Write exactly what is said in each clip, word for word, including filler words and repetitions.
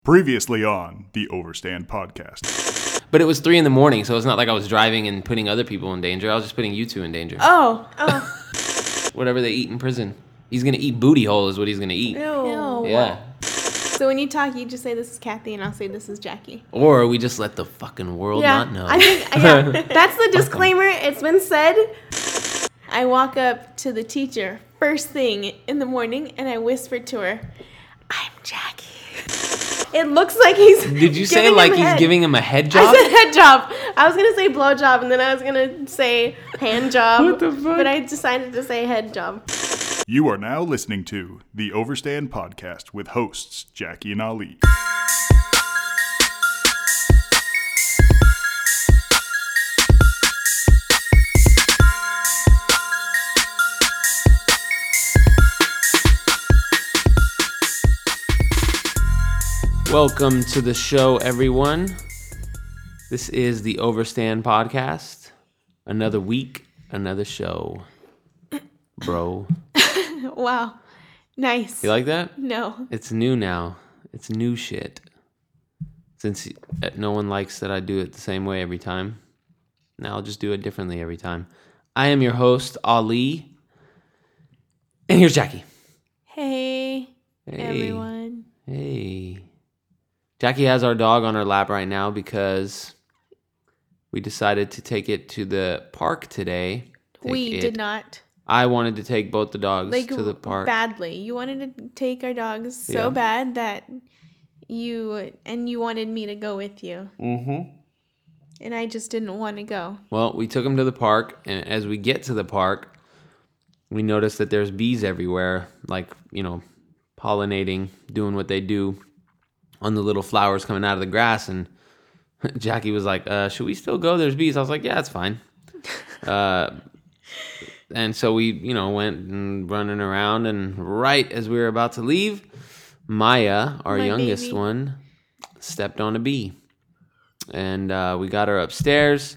Previously on the Overstand podcast. But it was three in the morning, so it's not like I was driving and putting other people in danger. I was just putting you two in danger. Oh, oh. Whatever they eat in prison. He's going to eat booty hole is what he's going to eat. Ew. Yeah. So when you talk, you just say this is Kathy and I'll say this is Jackie. Or we just let the fucking world yeah, not know. I think, yeah, that's the disclaimer. It's been said. I walk up to the teacher first thing in the morning and I whisper to her, I'm Jackie. It looks like he's Did you say like he's head. giving him a head job? I said head job. I was going to say blow job and then I was going to say hand job. What the fuck? But I decided to say head job. You are now listening to the Overstand podcast with hosts Jackie and Ali. Welcome to the show, everyone. This is the Overstand podcast. Another week, another show. Bro. Wow. Nice. You like that? No. It's new now. It's new shit. Since no one likes that I do it the same way every time, now I'll just do it differently every time. I am your host, Ali. And here's Jackie. Hey, Hey. everyone. Hey. Jackie has our dog on her lap right now because we decided to take it to the park today. Take We it. did not. I wanted to take both the dogs Like, to the park. badly. You wanted to take our dogs so Yeah. bad that you, and you wanted me to go with you. Mm-hmm. And I just didn't want to go. Well, we took them to the park, and as we get to the park, we noticed that there's bees everywhere, like, you know, pollinating, doing what they do on the little flowers coming out of the grass. And Jackie was like, uh, should we still go? There's bees. I was like, yeah, it's fine. uh, and so we, you know, went and running around, and right as we were about to leave, Maya, our My youngest baby. one, stepped on a bee. And uh, we got her upstairs,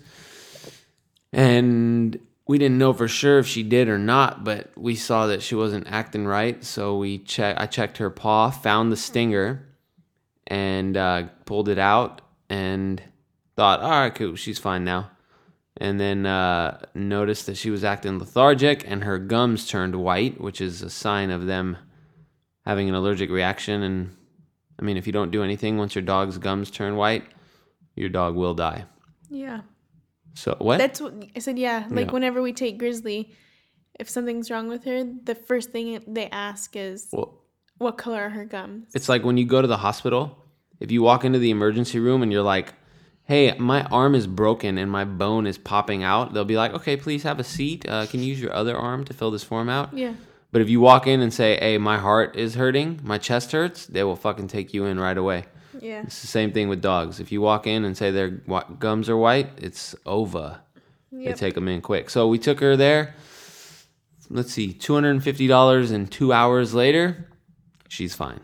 and we didn't know for sure if she did or not, but we saw that she wasn't acting right, so we check. I checked her paw, found the stinger, and uh, pulled it out, and thought, all right, cool, she's fine now. And then uh, noticed that she was acting lethargic, and her gums turned white, which is a sign of them having an allergic reaction. And I mean, if you don't do anything, once your dog's gums turn white, your dog will die. Yeah. So what? That's what I said. Yeah. Like Yeah. whenever we take Grizzly, if something's wrong with her, the first thing they ask is, Well, what color are her gums? it's like when you go to the hospital, if you walk into the emergency room and you're like, hey, my arm is broken and my bone is popping out, they'll be like, okay, please have a seat. Uh, can you use your other arm to fill this form out? Yeah. But if you walk in and say, hey, my heart is hurting, my chest hurts, they will fucking take you in right away. Yeah. It's the same thing with dogs. If you walk in and say their gu- gums are white, it's over. They Yep. take them in quick. So we took her there. Let's see, two hundred fifty dollars, and two hours later, she's fine.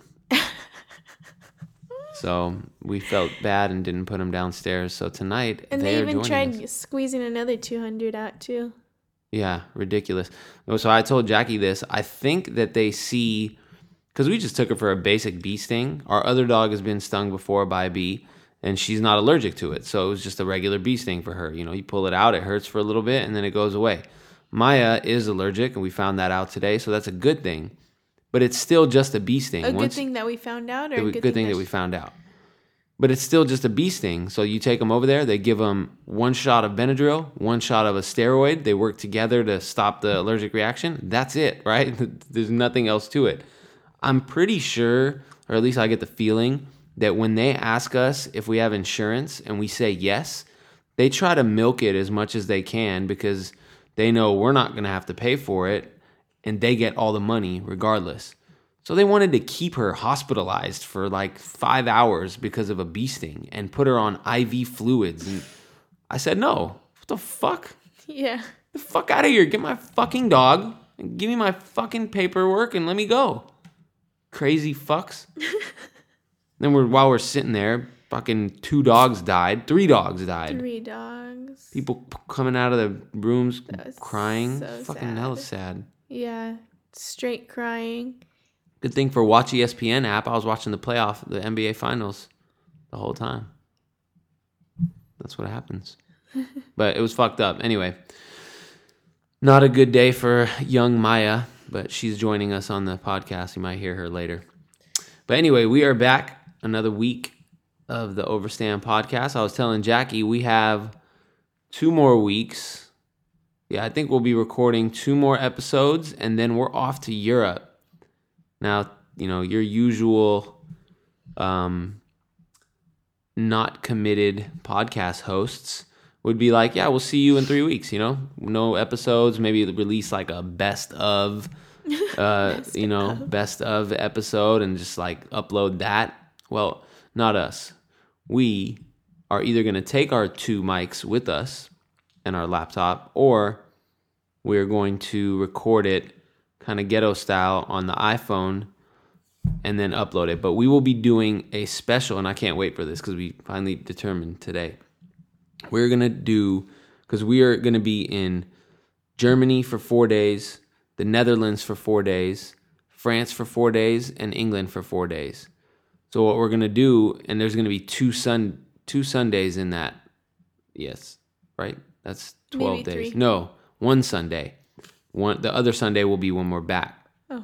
So we felt bad and didn't put them downstairs. So tonight, And they, they are even joining tried us. squeezing another two hundred out too. Yeah, ridiculous. So I told Jackie this. I think that they see, because we just took her for a basic bee sting. Our other dog has been stung before by a bee, and she's not allergic to it. So it was just a regular bee sting for her. You know, you pull it out, it hurts for a little bit, and then it goes away. Maya is allergic, and we found that out today, so that's a good thing. But it's still just a bee sting. A Once, good thing that we found out, or a a good, good, thing that she- we found out. But it's still just a bee sting. So you take them over there, they give them one shot of Benadryl, one shot of a steroid. They work together to stop the allergic reaction. That's it, right? There's nothing else to it. I'm pretty sure, or at least I get the feeling, that when they ask us if we have insurance and we say yes, they try to milk it as much as they can because they know we're not going to have to pay for it, and they get all the money regardless. So they wanted to keep her hospitalized for like five hours because of a bee sting and put her on I V fluids. And I said, no, what the fuck? Yeah. Get the fuck out of here. Get my fucking dog and give me my fucking paperwork and let me go. Crazy fucks. Then we're while we're sitting there, fucking two dogs died. Three dogs died. Three dogs. People p- coming out of the rooms That was crying. so fucking hell sad. Yeah. Straight crying. Good thing for Watch E S P N app, I was watching the playoff, the N B A Finals the whole time. That's what happens. But it was fucked up. Anyway, not a good day for young Maya, but she's joining us on the podcast. You might hear her later. But anyway, we are back another week of the Overstand podcast. I was telling Jackie we have two more weeks. Yeah, I think we'll be recording two more episodes, and then we're off to Europe. Now, you know, your usual um, not committed podcast hosts would be like, yeah, we'll see you in three weeks, you know? No episodes, maybe release like a best of, uh, best you know, of. best of episode and just like upload that. Well, not us. We are either going to take our two mics with us and our laptop, or we're going to record it kind of ghetto style on the iPhone and then upload it. But we will be doing a special, and I can't wait for this because we finally determined today. We're going to do, because we are going to be in Germany for four days, the Netherlands for four days, France for four days, and England for four days. So what we're going to do, and there's going to be two sun two Sundays in that. Yes, right? That's twelve Maybe days. three. No, one Sunday. One, the other Sunday will be when we're back. Oh.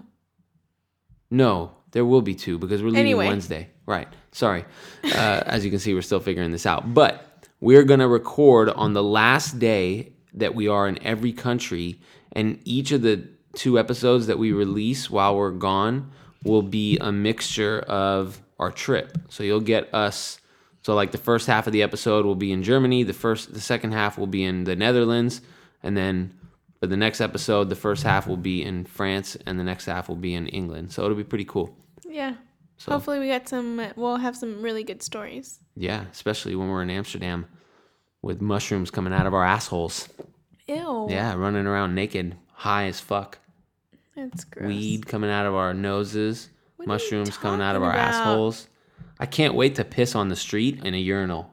No, there will be two because we're leaving Anyway. Wednesday. Right. Sorry. Uh, as you can see, we're still figuring this out. But we're going to record on the last day that we are in every country. And each of the two episodes that we release while we're gone will be a mixture of our trip. So you'll get us. So like the first half of the episode will be in Germany. The first, the second half will be in the Netherlands. And then for the next episode, the first half will be in France, and the next half will be in England. So it'll be pretty cool. Yeah. So, Hopefully we got some, we'll have some really good stories. yeah, especially when we're in Amsterdam with mushrooms coming out of our assholes. Ew. Yeah, running around naked, high as fuck. That's gross. Weed coming out of our noses, What are you mushrooms coming out of our talking about? assholes. I can't wait to piss on the street in a urinal.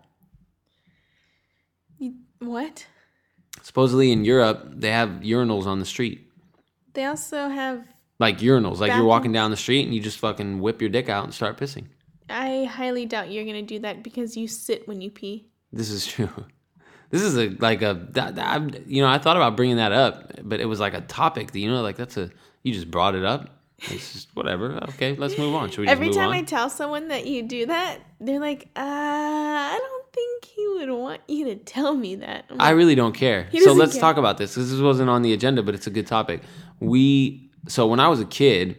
You, what? Supposedly in Europe, they have urinals on the street. They also have, Like urinals. Like you're Bathrooms. walking down the street and you just fucking whip your dick out and start pissing. I highly doubt you're going to do that because you sit when you pee. This is true. This is a like a that, that, I'm- you know I thought about bringing that up, but it was like a topic that, you know, like that's a you just brought it up. It's just whatever. Okay, let's move on. Should we just Every move time on? I tell someone that you do that, they're like, uh, I don't think he would want you to tell me that. I'm I like, really don't care. He So doesn't let's care. talk about this because this wasn't on the agenda, but it's a good topic. We so when I was a kid,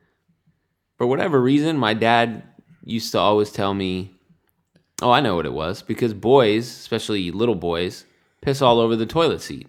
for whatever reason, my dad used to always tell me, "Oh, I know what it was," because boys, especially little boys, piss all over the toilet seat,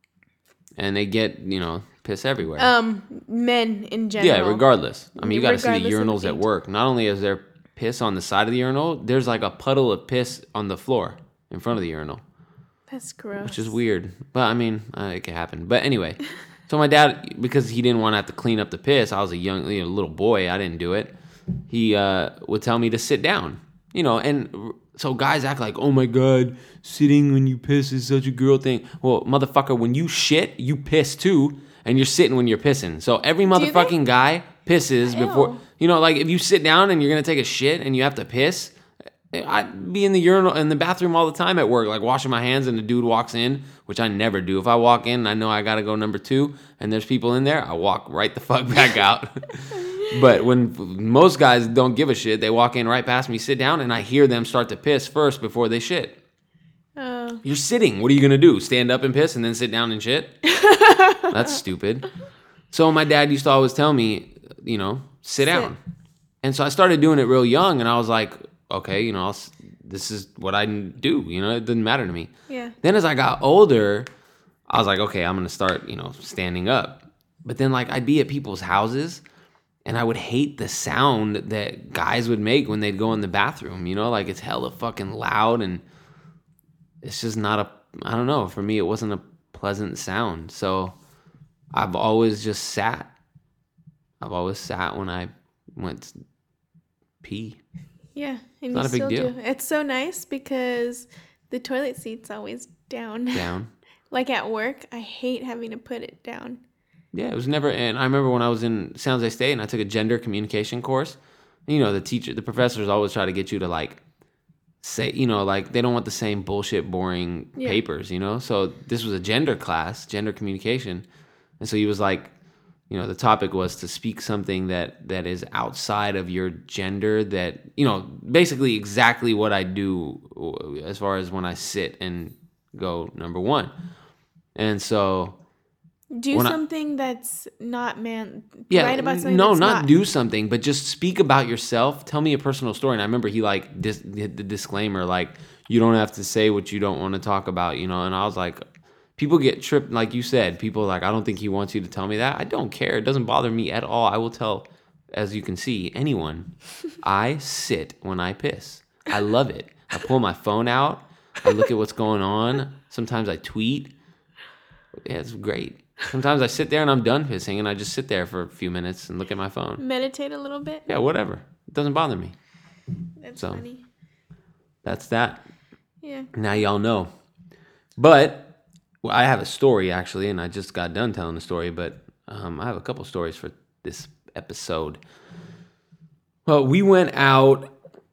and they get, you know, piss everywhere. um, men in general. Yeah, regardless. I mean, you got to see the Regardless of urinals at age. work. Not only is there piss on the side of the urinal, there's like a puddle of piss on the floor in front of the urinal, That's gross. which is weird. But I mean, uh, it can happen. But anyway, so my dad, because he didn't want to have to clean up the piss, I was a young, you know, little boy. I didn't do it. He uh, would tell me to sit down, you know, and r- so guys act like, oh my God, sitting when you piss is such a girl thing. Well, motherfucker, when you shit, you piss too, and you're sitting when you're pissing. So every they? motherfucking guy pisses Ew. before, you know, like if you sit down and you're going to take a shit and you have to piss, I'd be in the urinal, in the bathroom all the time at work, like washing my hands, and the dude walks in, which I never do. If I walk in and I know I got to go number two and there's people in there, I walk right the fuck back out. But when most guys don't give a shit, they walk in right past me, sit down, and I hear them start to piss first before they shit. Oh. You're sitting. What are you going to do? Stand up and piss and then sit down and shit? That's stupid. So my dad used to always tell me, you know, sit down. And so I started doing it real young, and I was like, okay, you know, I'll, s- this is what I do. You know, it didn't matter to me. Yeah. Then as I got older, I was like, okay, I'm going to start, you know, standing up. But then, like, I'd be at people's houses, and I would hate the sound that guys would make when they'd go in the bathroom. You know, like, it's hella fucking loud, and it's just not a, I don't know. For me, it wasn't a pleasant sound. So I've always just sat. I've always sat when I went to pee. Yeah, and Not you a big still deal. do. It's so nice because the toilet seat's always down. Down. Like at work, I hate having to put it down. Yeah, it was never. And I remember when I was in San Jose State and I took a gender communication course. You know, the teacher, the professors always try to get you to like say, you know, like they don't want the same bullshit, boring Yeah. papers. You know, so this was a gender class, gender communication, and so he was like, you know, the topic was to speak something that that is outside of your gender. That, you know, basically exactly what I do as far as when I sit and go number one, and so. Do When I- something that's not man. Yeah, Write about something no, that's not, not. do something, but just speak about yourself. Tell me a personal story. And I remember he like dis- did the disclaimer, like you don't have to say what you don't want to talk about, you know. And I was like, people get tripped, like you said. People are like, I don't think he wants you to tell me that. I don't care. It doesn't bother me at all. I will tell, as you can see, anyone. I sit when I piss. I love it. I pull my phone out. I look at what's going on. Sometimes I tweet. Yeah, it's great. Sometimes I sit there and I'm done pissing and I just sit there for a few minutes and look at my phone. Meditate a little bit. Yeah, whatever. It doesn't bother me. That's So. funny. That's that. Yeah. Now y'all know. But well, I have a story actually, and I just got done telling the story, but um, I have a couple stories for this episode. Well, we went out,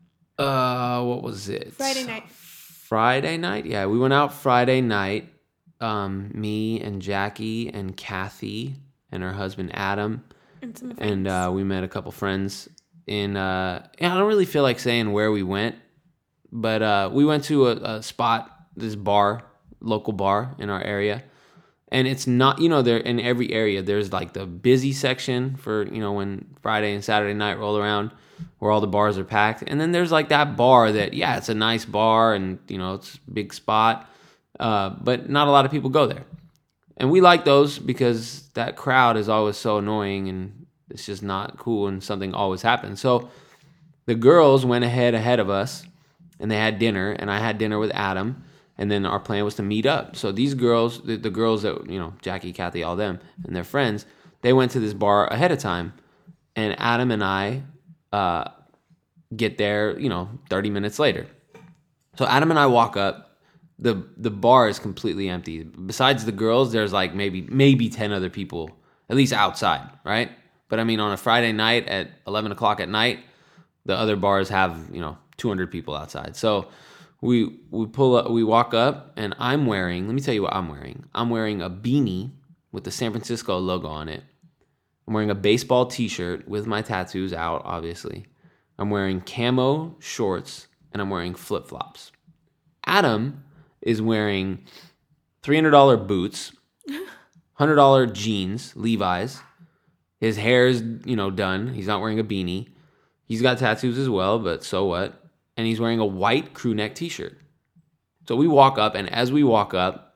uh, what was it? Friday night. Friday night? Yeah, we went out Friday night. Um, me and Jackie and Kathy and her husband Adam. And some friends. And uh, we met a couple friends in, uh, yeah, I don't really feel like saying where we went, but uh, we went to a, a spot, this bar, local bar in our area. And it's not, you know, there in every area, there's like the busy section for, you know, when Friday and Saturday night roll around where all the bars are packed. And then there's like that bar that, yeah, it's a nice bar and, you know, it's a big spot, uh, but not a lot of people go there. And we like those because that crowd is always so annoying and it's just not cool and something always happens. So the girls went ahead ahead of us and they had dinner and I had dinner with Adam. And then our plan was to meet up. So these girls, the, the girls that, you know, Jackie, Kathy, all them, and their friends, they went to this bar ahead of time. And Adam and I uh, get there, you know, thirty minutes later. So Adam and I walk up. The the bar is completely empty. Besides the girls, there's like maybe maybe ten other people, at least outside, right? But I mean, on a Friday night at eleven o'clock at night, the other bars have, you know, two hundred people outside. So We we pull up, we walk up, and I'm wearing, let me tell you what I'm wearing. I'm wearing a beanie with the San Francisco logo on it. I'm wearing a baseball t-shirt with my tattoos out, obviously. I'm wearing camo shorts, and I'm wearing flip-flops. Adam is wearing three hundred dollars boots, one hundred dollars jeans, Levi's. His hair is, you know, done. He's not wearing a beanie. He's got tattoos as well, but so what? And he's wearing a white crew neck t-shirt. So we walk up, and as we walk up,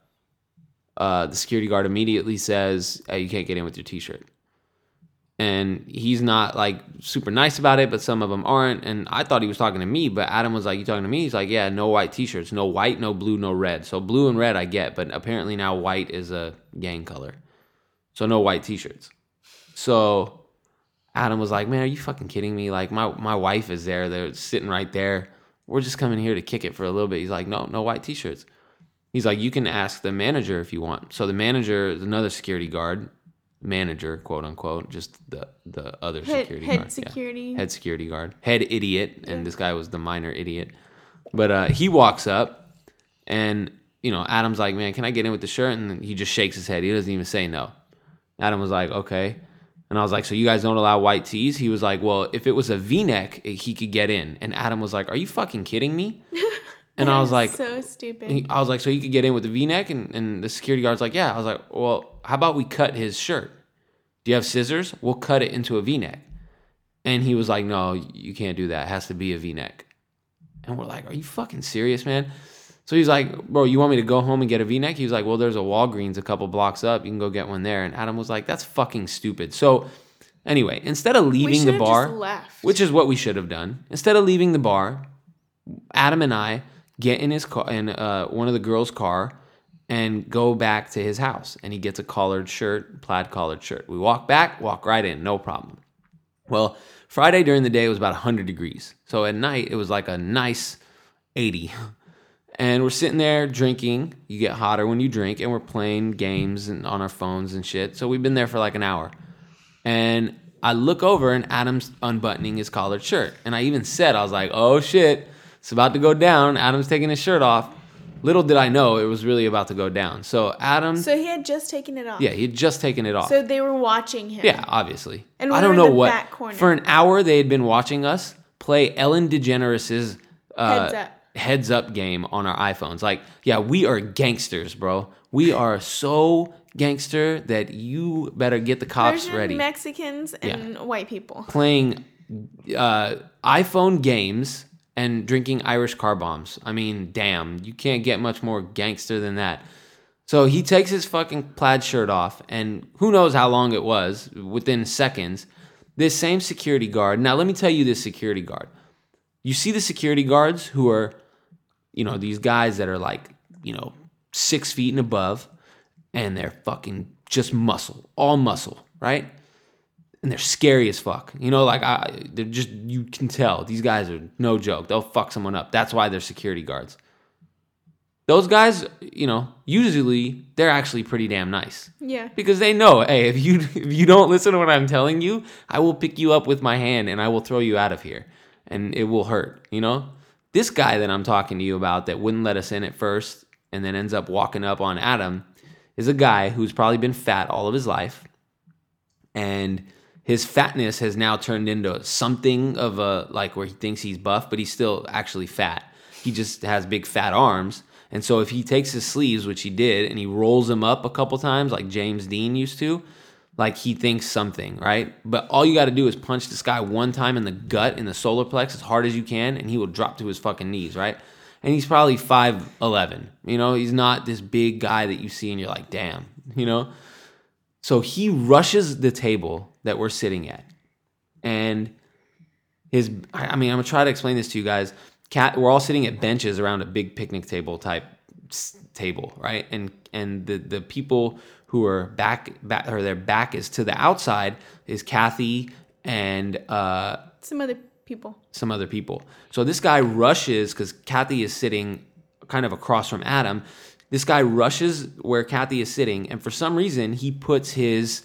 uh, the security guard immediately says, hey, you can't get in with your t-shirt. And he's not, like, super nice about it, but some of them aren't. And I thought he was talking to me, but Adam was like, you talking to me? He's like, yeah, no white t-shirts. No white, no blue, no red. So blue and red I get, but apparently now white is a gang color. So no white t-shirts. So Adam was like, man, are you fucking kidding me? Like, my, my wife is there. They're sitting right there. We're just coming here to kick it for a little bit. He's like, no, no white t-shirts. He's like, you can ask the manager if you want. So the manager is another security guard, manager, quote unquote, just the, the other Head- security head guard. security. Yeah. Head security guard. Head idiot. And this guy was the minor idiot. But uh, he walks up and, you know, Adam's like, man, can I get in with the shirt? And he just shakes his head. He doesn't even say no. Adam was like, okay. And I was like, so you guys don't allow white tees? He was like, well, if it was a V-neck, he could get in. And Adam was like, are you fucking kidding me? And I was like, so stupid. he, I was like, so he could get in with the V-neck? And, and the security guard's like, yeah. I was like, well, how about we cut his shirt? Do you have scissors? We'll cut it into a V-neck. And he was like, no, you can't do that. It has to be a V-neck. And we're like, are you fucking serious, man? So he's like, bro, you want me to go home and get a V-neck? He was like, well, there's a Walgreens a couple blocks up. You can go get one there. And Adam was like, that's fucking stupid. So anyway, instead of We leaving should the have bar, just left. which is what we should have done, instead of leaving the bar, Adam and I get in his car, in uh, one of the girls' car, and go back to his house. And he gets a collared shirt, plaid collared shirt. We walk back, walk right in, no problem. Well, Friday during the day it was about one hundred degrees. So at night it was like a nice eighty. And we're sitting there drinking. You get hotter when you drink. And we're playing games and on our phones and shit. So we've been there for like an hour. And I look over and Adam's unbuttoning his collared shirt. And I even said, I was like, oh shit, it's about to go down. Adam's taking his shirt off. Little did I know it was really about to go down. So Adam... So he had just taken it off. Yeah, he had just taken it off. So they were watching him. Yeah, obviously. And I we don't were know in the what. back corner. For an hour, they had been watching us play Ellen DeGeneres' uh, Heads Up. Heads Up game on our iPhones. Like, yeah, we are gangsters, bro. We are so gangster that you better get the cops Persian, ready. Mexicans and Yeah. white people. Playing uh, iPhone games and drinking Irish car bombs. I mean, damn, you can't get much more gangster than that. So he takes his fucking plaid shirt off, and who knows how long it was, within seconds, this same security guard. Now, let me tell you this security guard. You see the security guards who are, you know, these guys that are like, you know, six feet and above, and they're fucking just muscle, all muscle, right? And they're scary as fuck. You know, like, I, they're just, you can tell. These guys are no joke. They'll fuck someone up. That's why they're security guards. Those guys, you know, usually they're actually pretty damn nice. Yeah. Because they know, hey, if you if you don't listen to what I'm telling you, I will pick you up with my hand and I will throw you out of here. And it will hurt, you know? This guy that I'm talking to you about that wouldn't let us in at first and then ends up walking up on Adam is a guy who's probably been fat all of his life. And his fatness has now turned into something of a, like, where he thinks he's buff, but he's still actually fat. He just has big fat arms. And so if he takes his sleeves, which he did, and he rolls them up a couple times like James Dean used to, like he thinks something, right? But all you got to do is punch this guy one time in the gut, in the solar plex, as hard as you can, and he will drop to his fucking knees, right? And he's probably five eleven. You know, he's not this big guy that you see and you're like, damn, you know? So he rushes the table that we're sitting at. And his, I mean, I'm going to try to explain this to you guys. Cat, we're all sitting at benches around a big picnic table type table, right? And and the, the people who are back, back, or their back is to the outside is Kathy and uh, Some other people. some other people. So this guy rushes, because Kathy is sitting kind of across from Adam. This guy rushes where Kathy is sitting, and for some reason, he puts his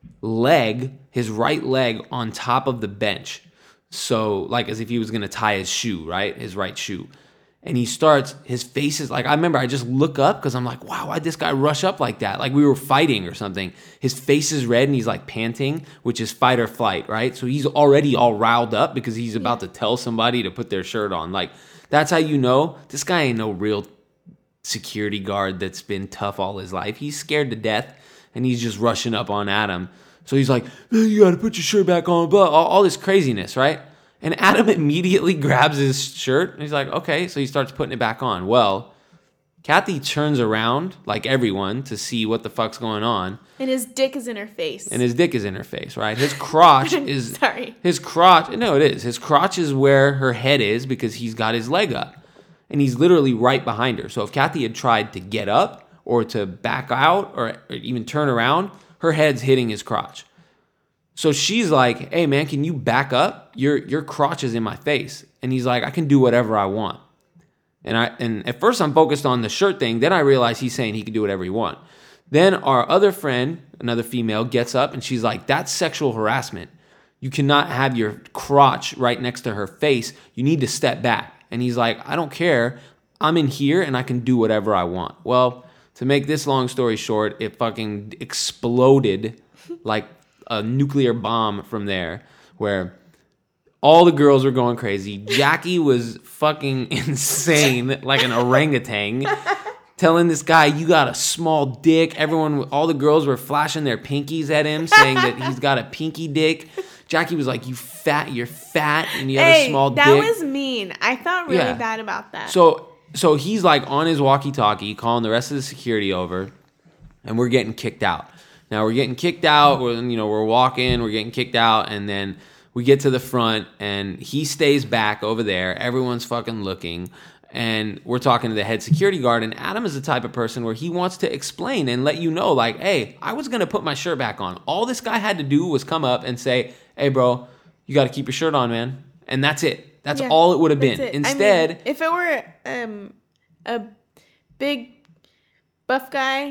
leg, his right leg, on top of the bench. So, like, as if he was going to tie his shoe, right? His right shoe. And he starts, his face is like, I remember I just look up because I'm like, wow, why'd this guy rush up like that? Like we were fighting or something. His face is red and he's like panting, which is fight or flight, right? So he's already all riled up because he's about to tell somebody to put their shirt on. Like, that's how you know this guy ain't no real security guard that's been tough all his life. He's scared to death and he's just rushing up on Adam. So he's like, you got to put your shirt back on, blah, all, all this craziness, right? And Adam immediately grabs his shirt and he's like, okay. So he starts putting it back on. Well, Kathy turns around, like everyone, to see what the fuck's going on. And his dick is in her face. And his dick is in her face, right? His crotch is... Sorry. His crotch... No, it is. His crotch is where her head is because he's got his leg up. And he's literally right behind her. So if Kathy had tried to get up or to back out or, or even turn around, her head's hitting his crotch. So she's like, hey, man, can you back up? Your your crotch is in my face. And he's like, I can do whatever I want. And I and at first I'm focused on the shirt thing. Then I realize he's saying he can do whatever he wants. Then our other friend, another female, gets up and she's like, that's sexual harassment. You cannot have your crotch right next to her face. You need to step back. And he's like, I don't care. I'm in here and I can do whatever I want. Well, to make this long story short, it fucking exploded like a nuclear bomb from there, where all the girls were going crazy. Jackie was fucking insane, like an orangutan, telling this guy, you got a small dick. Everyone, all the girls were flashing their pinkies at him, saying that he's got a pinky dick. Jackie was like, you fat, you're fat, and you have hey, a small that dick. That was mean. I felt really Yeah. bad about that. So, so he's like on his walkie-talkie, calling the rest of the security over, and we're getting kicked out. Now we're getting kicked out. We're, you know, we're walking. We're getting kicked out, and then we get to the front, and he stays back over there. Everyone's fucking looking, and we're talking to the head security guard. And Adam is the type of person where he wants to explain and let you know, like, hey, I was gonna put my shirt back on. All this guy had to do was come up and say, hey, bro, you got to keep your shirt on, man, and that's it. That's Yeah, all it would have that's been. it. Instead, I mean, if it were um, a big buff guy,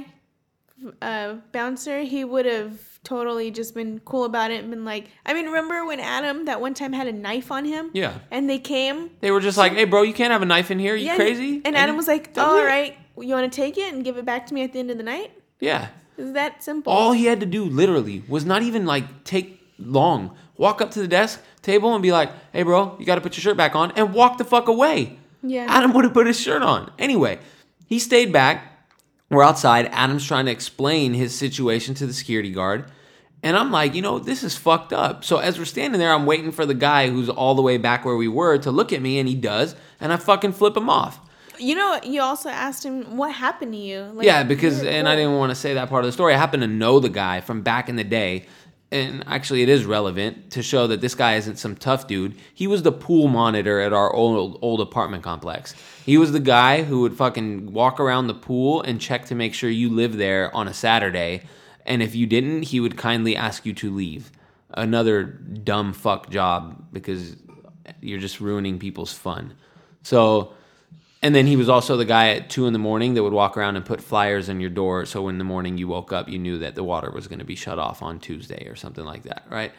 uh, bouncer, he would have totally just been cool about it and been like, I mean, remember when Adam that one time had a knife on him? Yeah. And they came. They were just like, hey, bro, you can't have a knife in here. Are you yeah, crazy? And, and Adam was like, that oh, was all it. right, you want to take it and give it back to me at the end of the night? Yeah. Is that simple? All he had to do, literally, was not even, like, take long. Walk up to the desk, table, and be like, hey, bro, you got to put your shirt back on, and walk the fuck away. Yeah. Adam would have put his shirt on. Anyway, he stayed back. We're outside. Adam's trying to explain his situation to the security guard. And I'm like, you know, this is fucked up. So as we're standing there, I'm waiting for the guy who's all the way back where we were to look at me, and he does. And I fucking flip him off. You know, you also asked him, what happened to you? Like, yeah, because, you're and cool. I didn't want to say that part of the story. I happen to know the guy from back in the day. And actually, it is relevant to show that this guy isn't some tough dude. He was the pool monitor at our old old apartment complex. He was the guy who would fucking walk around the pool and check to make sure you live there on a Saturday. And if you didn't, he would kindly ask you to leave. Another dumb fuck job because you're just ruining people's fun. So, and then he was also the guy at two in the morning that would walk around and put flyers on your door. So when in the morning you woke up, you knew that the water was going to be shut off on Tuesday or something like that, right?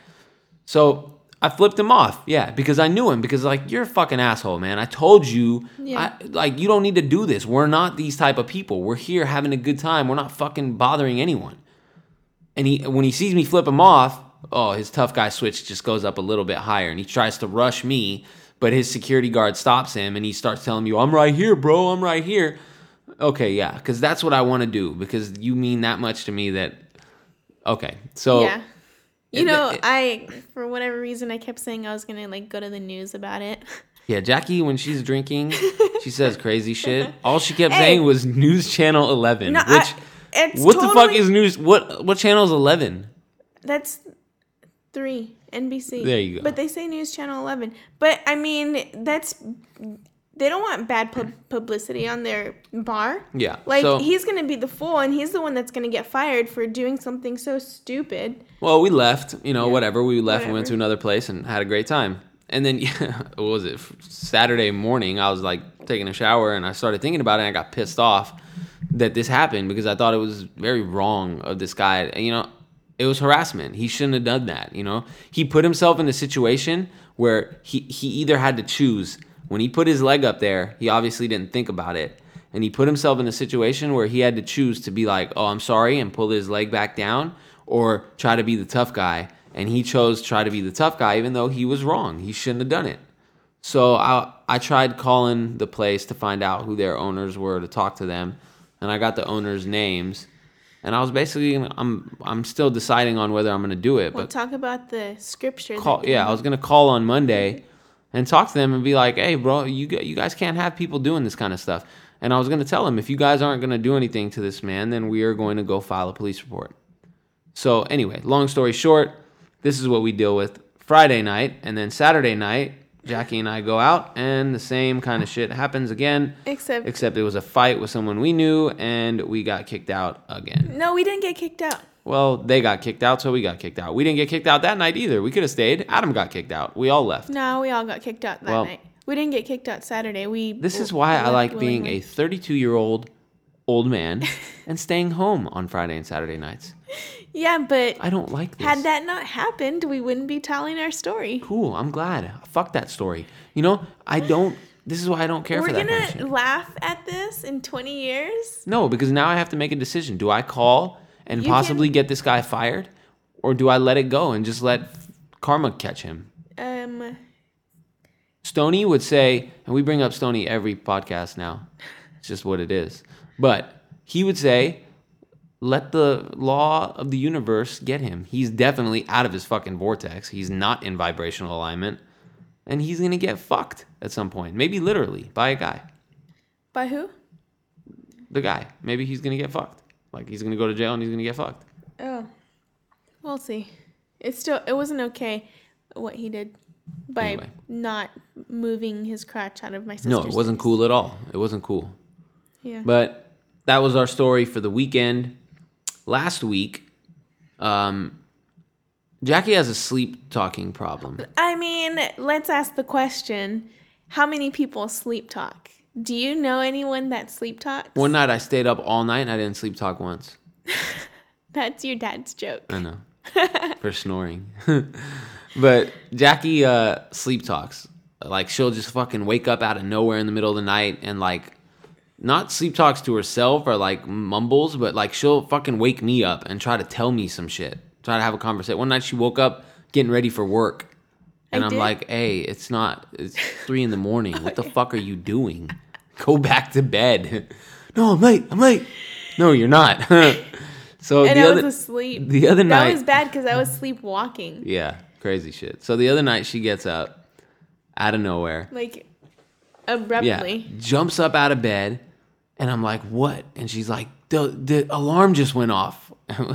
So I flipped him off, yeah, because I knew him. Because like, you're a fucking asshole, man. I told you, Yeah. I, like, you don't need to do this. We're not these type of people. We're here having a good time. We're not fucking bothering anyone. And he, when he sees me flip him off, oh, his tough guy switch just goes up a little bit higher. And he tries to rush me, but his security guard stops him. And he starts telling me, I'm right here, bro. I'm right here. Okay, yeah, because that's what I want to do. Because you mean that much to me that, okay. So, yeah. You it- know, it- I, for whatever reason, I kept saying I was going to, like, go to the news about it. yeah, Jackie, when she's drinking, she says crazy shit. All she kept Hey. saying was News Channel eleven, No, which... I, it's What the fuck totally- is news? What what channel is eleven? That's three, N B C. There you go. But they say News Channel eleven. But, I mean, that's... They don't want bad pub- publicity on their bar. Yeah. Like, so, he's going to be the fool, and he's the one that's going to get fired for doing something so stupid. well, we left. You know, Yeah. whatever. We left. We went Whatever. to another place and had a great time. And then, yeah, what was it? Saturday morning, I was like taking a shower, and I started thinking about it. And I got pissed off that this happened because I thought it was very wrong of this guy. And, you know, it was harassment. He shouldn't have done that. You know, he put himself in a situation where he he either had to choose. When he put his leg up there, he obviously didn't think about it. And he put himself in a situation where he had to choose to be like, oh, I'm sorry, and pull his leg back down, or try to be the tough guy. And he chose to try to be the tough guy, even though he was wrong. He shouldn't have done it. So I I tried calling the place to find out who their owners were, to talk to them. And I got the owners' names. And I was basically, I'm I'm still deciding on whether I'm going to do it. We'll But talk about the scripture. that call, came yeah, I up. was going to call on Monday and talk to them and be like, hey, bro, you gu- you guys can't have people doing this kind of stuff. And I was going to tell them, if you guys aren't going to do anything to this man, then we are going to go file a police report. So anyway, long story short, this is what we deal with Friday night. And then Saturday night, Jackie and I go out, and the same kind of shit happens again. Except, Except it was a fight with someone we knew, and we got kicked out again. no, we didn't get kicked out. Well, they got kicked out, so we got kicked out. We didn't get kicked out that night either. We could have stayed. Adam got kicked out. We all left. No, we all got kicked out that Well, night. We didn't get kicked out Saturday. We. This is why I left like being a willingly. thirty-two-year-old old man and staying home on Friday and Saturday nights. Yeah, but I don't like this. had that not happened, we wouldn't be telling our story. Cool, I'm glad. Fuck that story. You know, I don't... This is why I don't care We're for that gonna kind of shit. laugh at this in twenty years. No, because now I have to make a decision. Do I call and You possibly can- get this guy fired? Or do I let it go and just let karma catch him? Um, Stoney would say, and we bring up Stoney every podcast now. It's just what it is. But he would say, let the law of the universe get him. He's definitely out of his fucking vortex. He's not in vibrational alignment. And he's going to get fucked at some point. Maybe literally by a guy. by who? The guy. Maybe he's going to get fucked. Like he's going to go to jail and he's going to get fucked. Oh, we'll see. It's still. It wasn't okay what he did by Anyway. not moving his crotch out of my sister's No, it wasn't face. cool at all. It wasn't cool. Yeah. But that was our story for the weekend. Last week, um, Jackie has a sleep talking problem. I mean, let's ask the question: how many people sleep talk? Do you know anyone that sleep talks? One night I stayed up all night and I didn't sleep talk once. That's your dad's joke. I know. For snoring. But Jackie uh, sleep talks. Like, she'll just fucking wake up out of nowhere in the middle of the night and, like, not sleep talks to herself or, like, mumbles, but, like, she'll fucking wake me up and try to tell me some shit. Try to have a conversation. One night she woke up getting ready for work. And I I'm did? like, hey, it's not, it's three in the morning. What the fuck are you doing? Go back to bed. No, I'm late. I'm late. No, you're not. So And the I other, was asleep. the other night. That was bad because I was sleepwalking. Yeah, crazy shit. So the other night she gets up out of nowhere. Like, Yeah, abruptly. jumps up out of bed. And I'm like, what? And she's like, the, the alarm just went off.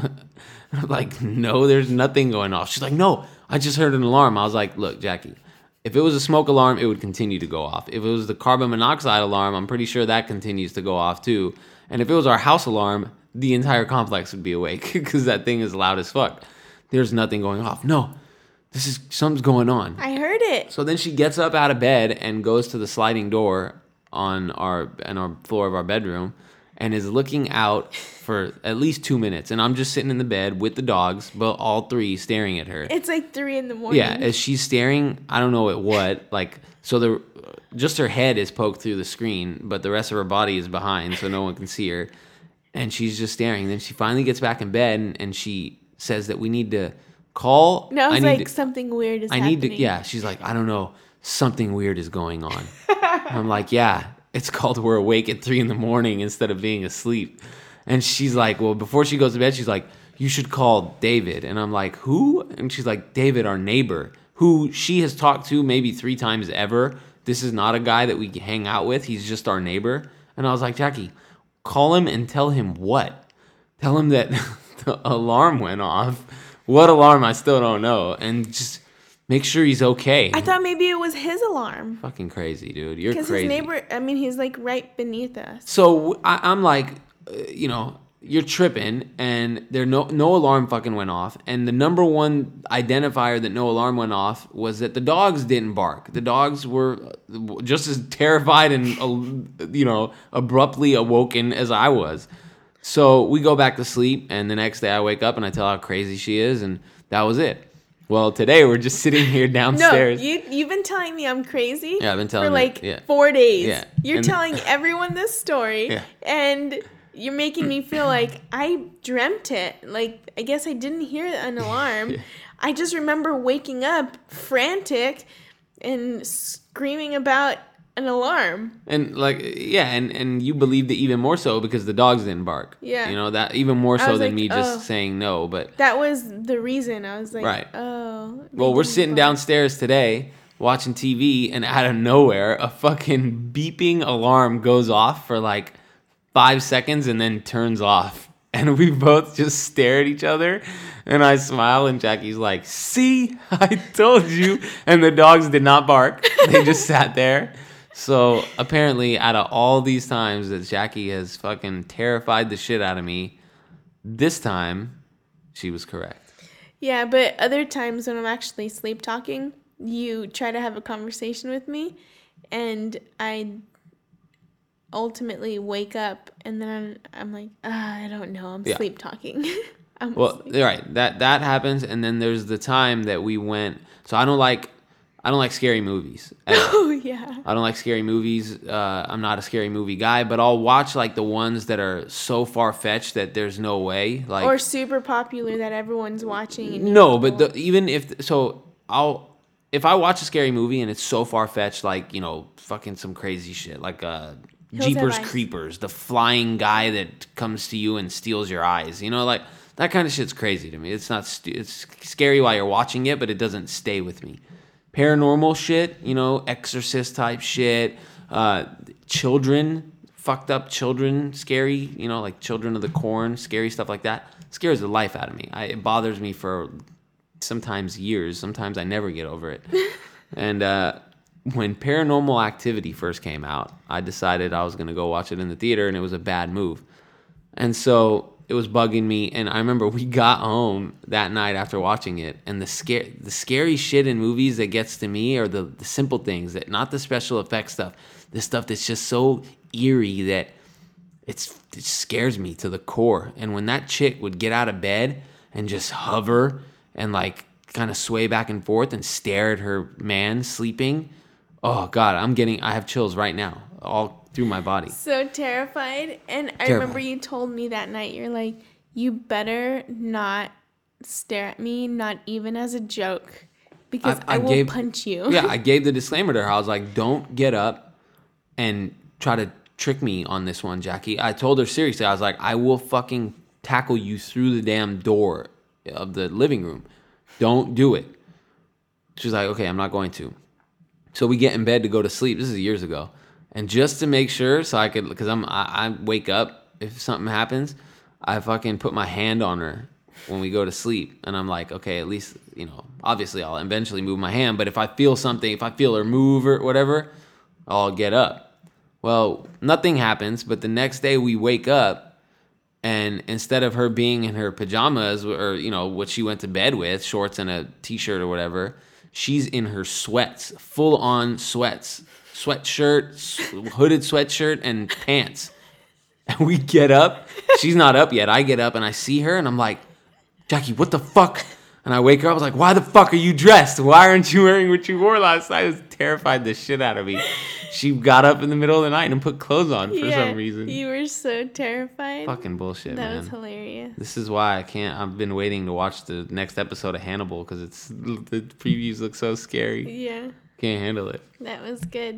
I'm like, no, there's nothing going off. She's like, no, I just heard an alarm. I was like, look, Jackie, if it was a smoke alarm, it would continue to go off. If it was the carbon monoxide alarm, I'm pretty sure that continues to go off too. And if it was our house alarm, the entire complex would be awake because that thing is loud as fuck. There's nothing going off. No, this is, something's going on. I heard it. So then she gets up out of bed and goes to the sliding door on our on our floor of our bedroom and is looking out for at least two minutes. And I'm just sitting in the bed with the dogs, but all three staring at her. It's like three in the morning. Yeah, as she's staring, I don't know at what, like, so the just her head is poked through the screen, but the rest of her body is behind, so no one can see her. And she's just staring. Then she finally gets back in bed, and, and she says that we need to call. No, I was need like, to- something weird is I happening. need to, yeah. She's like, I don't know, something weird is going on. I'm like, yeah, it's called we're awake at three in the morning instead of being asleep. And she's like, well, before she goes to bed, she's like, you should call David. And I'm like, who? And she's like, David, our neighbor, who she has talked to maybe three times ever. This is not a guy that we hang out with. He's just our neighbor. And I was like, Jackie, call him and tell him what? Tell him that the alarm went off. What alarm? I still don't know. And just make sure he's okay. I thought maybe it was his alarm. Fucking crazy, dude. You're Because crazy. his neighbor, I mean, he's like right beneath us. So I, I'm like, uh, you know, you're tripping, and there no no alarm fucking went off. And the number one identifier that no alarm went off was that the dogs didn't bark. The dogs were just as terrified and uh, you know abruptly awoken as I was. So we go back to sleep, and the next day I wake up and I tell her how crazy she is, and that was it. Well, today we're just sitting here No, downstairs. you, you've been telling me I'm crazy Yeah, I've been telling for you, like yeah. four days. Yeah. You're And- telling everyone this story, Yeah. and you're making me feel like I dreamt it. Like, I guess I didn't hear an alarm. Yeah. I just remember waking up frantic and screaming about an alarm. And like, yeah, and, and you believed it even more so because the dogs didn't bark. Yeah. You know, that even more I so was than like, me just oh. saying no. But, That was the reason. I was like, Right. oh. they well, we're didn't sitting bark. downstairs today watching T V, and out of nowhere, a fucking beeping alarm goes off for like five seconds and then turns off. And we both just stare at each other, and I smile, and Jackie's like, see, I told you. And the dogs did not bark. They just sat there. So apparently, out of all these times that Jackie has fucking terrified the shit out of me, this time she was correct. Yeah, but other times when I'm actually sleep talking, you try to have a conversation with me, and I ultimately wake up, and then I'm, I'm like, ah, I don't know, I'm Yeah. sleep talking. I'm Well, asleep. right, that that happens, and then there's the time that we went. So I don't like, I don't like scary movies. at all. Oh yeah. I don't like scary movies. Uh, I'm not a scary movie guy, but I'll watch like the ones that are so far fetched that there's no way. Like Or super popular that everyone's watching. And you no, have to but the, watch. even if so, I'll if I watch a scary movie and it's so far fetched, like you know, fucking some crazy shit, like uh, Hills Have Jeepers Eyes. Creepers, the flying guy that comes to you and steals your eyes. You know, like that kind of shit's crazy to me. It's not. Stu- it's scary while you're watching it, but it doesn't stay with me. Paranormal shit, you know, Exorcist type shit, uh, children, fucked up children, scary, you know, like Children of the Corn, scary stuff like that, scares the life out of me. I, it bothers me for sometimes years. Sometimes I never get over it. And uh, when Paranormal Activity first came out, I decided I was going to go watch it in the theater, and it was a bad move. And so it was bugging me. And I remember we got home that night after watching it, and the scare, the scary shit in movies that gets to me are the, the simple things, that not the special effects stuff, the stuff that's just so eerie that it's it scares me to the core. And when that chick would get out of bed and just hover and like kind of sway back and forth and stare at her man sleeping, oh God, I'm getting, I have chills right now, all through my body. So terrified. And I Terrified. remember you told me that night, you're like, you better not stare at me, not even as a joke, because I, I, I will gave, punch you. Yeah, I gave the disclaimer to her. I was like, don't get up and try to trick me on this one, Jackie. I told her seriously, I was like, I will fucking tackle you through the damn door of the living room. Don't do it. She's like, okay, I'm not going to. So we get in bed to go to sleep. This is years ago. And just to make sure, so I could, because I'm, I, I wake up if something happens, I fucking put my hand on her when we go to sleep. And I'm like, okay, at least, you know, obviously I'll eventually move my hand. But if I feel something, if I feel her move or whatever, I'll get up. Well, nothing happens. But the next day we wake up, and instead of her being in her pajamas or, you know, what she went to bed with, shorts and a t-shirt or whatever, she's in her sweats, full on sweats. Sweatshirt, hooded sweatshirt, and pants. And we get up. She's not up yet. I get up and I see her and I'm like, Jackie, what the fuck? And I wake her up. I was like, why the fuck are you dressed? Why aren't you wearing what you wore last night? It terrified the shit out of me. She got up in the middle of the night and put clothes on for yeah, some reason. You were so terrified. Fucking bullshit, that man. That was hilarious. This is why I can't. I've been waiting to watch the next episode of Hannibal because it's the previews look so scary. Yeah. Can't handle it. That was good.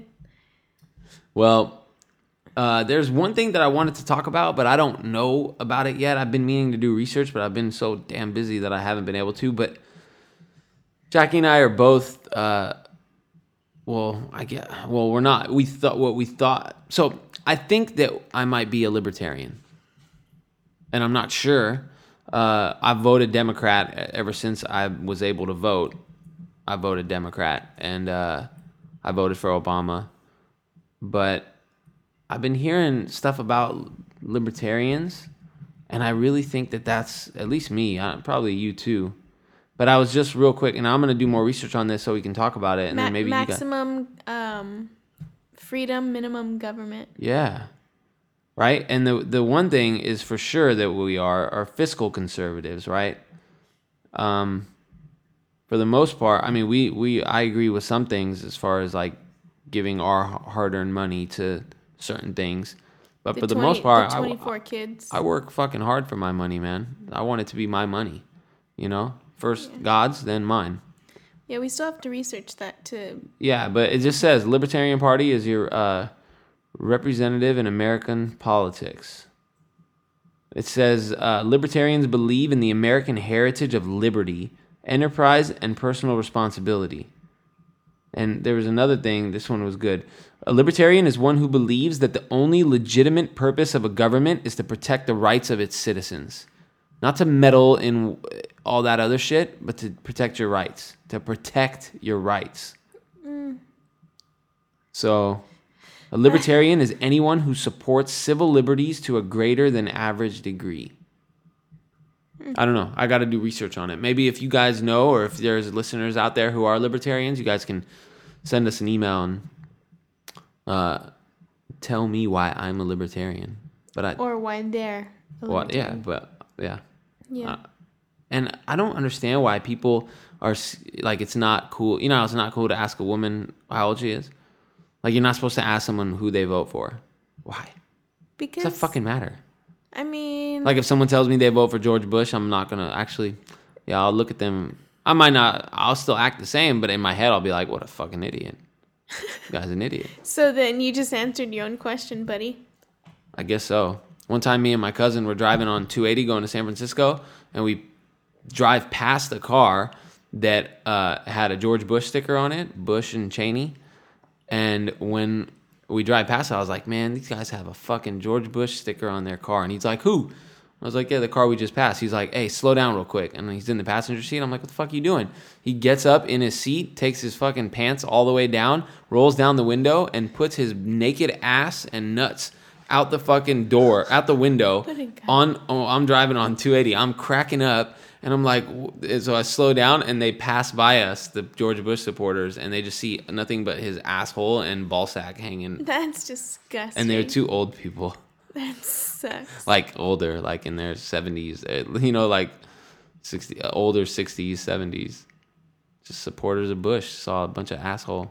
Well, uh, there's one thing that I wanted to talk about, but I don't know about it yet. I've been meaning to do research, but I've been so damn busy that I haven't been able to. But Jackie and I are both, uh, well, I get, well, we're not. We thought what we thought. So I think that I might be a libertarian, and I'm not sure. Uh, I've voted Democrat ever since I was able to vote. I voted Democrat, and uh, I voted for Obama. But I've been hearing stuff about libertarians, and I really think that that's, at least me, uh, probably you too. But I was just real quick, and I'm going to do more research on this so we can talk about it, and Ma- then maybe maximum you got... um, freedom, minimum government. Yeah. Right? And the the one thing is for sure that we are are fiscal conservatives, right? Um, for the most part, I mean, we, we I agree with some things as far as like giving our hard-earned money to certain things, but the for the twenty, most part, the twenty-four I, kids. I work fucking hard for my money, man. I want it to be my money, you know. First yeah. God's, then mine. Yeah, we still have to research that to. Yeah, but it just says Libertarian Party is your uh, representative in American politics. It says uh, libertarians believe in the American heritage of liberty, enterprise, and personal responsibility. And there was another thing, this one was good. A libertarian is one who believes that the only legitimate purpose of a government is to protect the rights of its citizens. Not to meddle in all that other shit, but to protect your rights. To protect your rights. Mm. So, a libertarian is anyone who supports civil liberties to a greater than average degree. I don't know. I got to do research on it. Maybe if you guys know, or if there's listeners out there who are libertarians, you guys can send us an email and uh, tell me why I'm a libertarian. But I or why they're a well, yeah, libertarian. but yeah, Yeah. Uh, and I don't understand why people are s- like, it's not cool. You know, it's not cool to ask a woman how old she is. Like, you're not supposed to ask someone who they vote for. Why? Because Does that fucking matter? I mean, Like, if someone tells me they vote for George Bush, I'm not gonna actually. Yeah, I'll look at them. I might not. I'll still act the same, but in my head, I'll be like, "What a fucking idiot! This guy's an idiot." so then you just answered your own question, buddy. I guess so. One time, me and my cousin were driving on two eighty going to San Francisco, and we drive past a car that uh, had a George Bush sticker on it, Bush and Cheney. And when we drive past it, I was like, man, these guys have a fucking George Bush sticker on their car. And he's like, who? I was like, yeah, the car we just passed. He's like, hey, slow down real quick. And he's in the passenger seat. I'm like, what the fuck are you doing? He gets up in his seat, takes his fucking pants all the way down, rolls down the window, and puts his naked ass and nuts out the fucking door, out the window. What a guy. On, oh, I'm driving on two eighty. I'm cracking up, and I'm like, w- so I slow down, and they pass by us, the George Bush supporters, and they just see nothing but his asshole and ball sack hanging. That's disgusting. And they're two old people, That sucks. like older, like in their seventies, uh, you know, like sixty, uh, older sixties, seventies. Just supporters of Bush saw a bunch of asshole.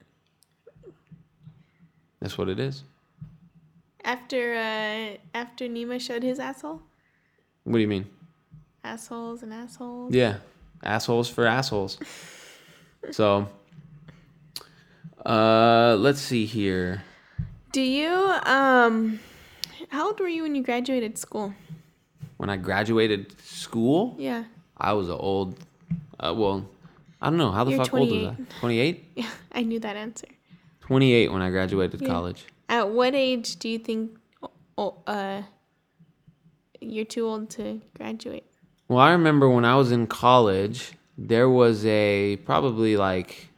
That's what it is. After uh, after Nima showed his asshole, What do you mean? assholes and assholes. Yeah, assholes for assholes. So, uh, let's see here. Do you um, how old were you when you graduated school? When I graduated school, Yeah. I was an old. Uh, well, I don't know how the You're fuck old was I? twenty-eight. twenty-eight. Yeah, I knew that answer. twenty-eight when I graduated Yeah. college. At what age do you think oh, uh, you're too old to graduate? Well, I remember when I was in college, there was a probably like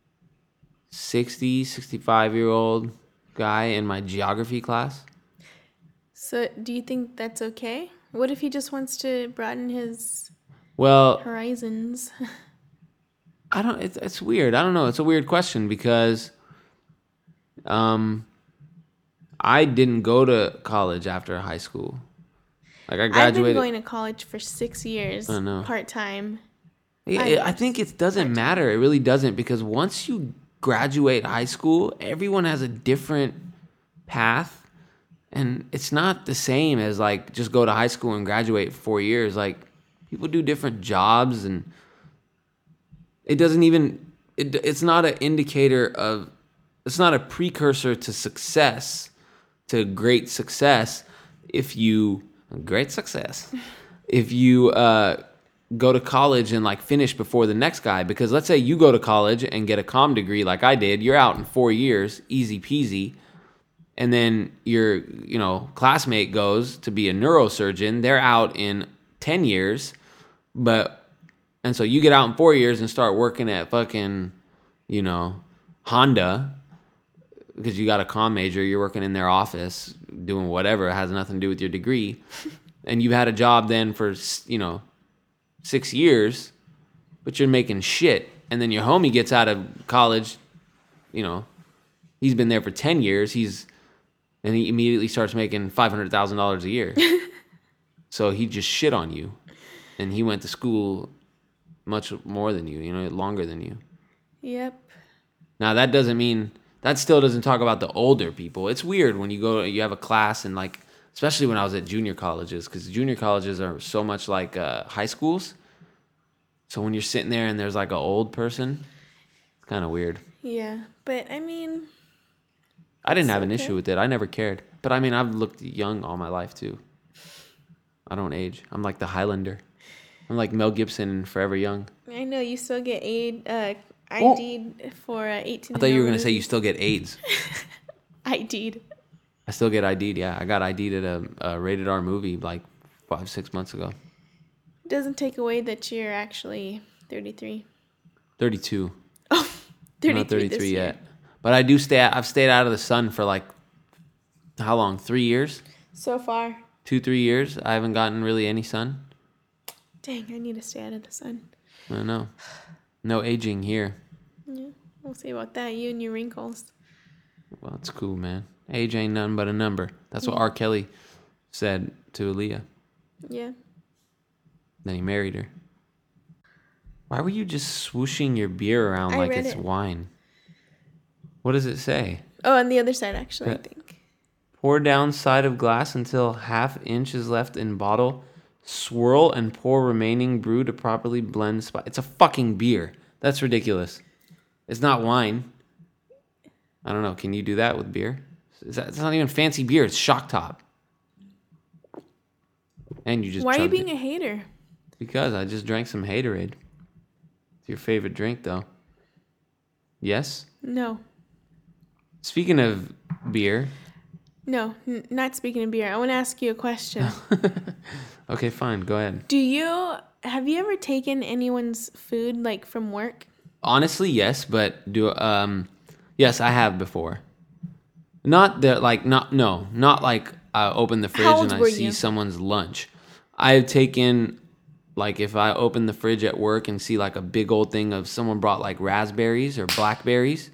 sixty, sixty-five year old guy in my geography class. So, do you think that's okay? What if he just wants to broaden his Well, horizons? I don't. It's it's weird. I don't know. It's a weird question because, um, I didn't go to college after high school. Like I I've been graduated. going to college for six years, I know. part time. Yeah, I- I think it doesn't matter. It really doesn't because once you graduate high school, everyone has a different path, and it's not the same as like just go to high school and graduate four years. Like people do different jobs, and it doesn't even. It, it's not an indicator of. It's not a precursor to success, to great success. If you great success, if you. Uh, go to college and like finish before the next guy, because let's say you go to college and get a comm degree like I did, you're out in four years, easy peasy, and then your you know classmate goes to be a neurosurgeon, they're out in ten years, but and so you get out in four years and start working at fucking you know Honda because you got a comm major, you're working in their office doing whatever, it has nothing to do with your degree, and you had a job then for you know six years, but you're making shit. And then your homie gets out of college, you know, he's been there for ten years. He's, and he immediately starts making five hundred thousand dollars a year. So he just shit on you. And he went to school much more than you, you know, longer than you. Yep. Now that doesn't mean, that still doesn't talk about the older people. It's weird when you go, you have a class and like, especially when I was at junior colleges, because junior colleges are so much like uh, high schools. So when you're sitting there and there's like an old person, it's kind of weird. Yeah, but I mean, I didn't It's have an okay. issue with it. I never cared. But I mean, I've looked young all my life too. I don't age. I'm like the Highlander. I'm like Mel Gibson in Forever Young. I know you still get aid, uh, Oh. I D'd for uh, eighteen. I thought you were going to say you still get AIDS. I D'd. I still get I D'd, yeah. I got I D'd at a, a rated R movie like five, six months ago. Doesn't take away that you're actually thirty-three. thirty-two. Oh, I'm thirty-three, not thirty-three this year. yet. But I do stay, I've stayed out of the sun for like, how long? Three years? So far. Two, three years. I haven't gotten really any sun. Dang, I need to stay out of the sun. I don't know. No aging here. Yeah, we'll see about that. You and your wrinkles. Well, it's cool, man. Age ain't nothing but a number. That's what R. Kelly said to Aaliyah. Yeah. Then he married her. Why were you just swooshing your beer around I like read it's it. wine? What does it say? Oh, on the other side, actually, I Uh, think. Pour down side of glass until half inch is left in bottle. Swirl and pour remaining brew to properly blend. Spot. It's a fucking beer. That's ridiculous. It's not wine. I don't know. Can you do that with beer? Is that, it's not even fancy beer. It's Shock Top. And you just Why are you chugged being it. a hater? Because I just drank some Haterade. It's your favorite drink, though. Yes? No. Speaking of beer. No, n- not speaking of beer. I want to ask you a question. Okay, fine. Go ahead. Do you, have you ever taken anyone's food, like, from work? Honestly, yes, but do um, yes, I have before. Not that, like, not, no, not like I open the fridge How old and I were see you? someone's lunch. I've taken, like, if I open the fridge at work and see, like, a big old thing of someone brought, like, raspberries or blackberries.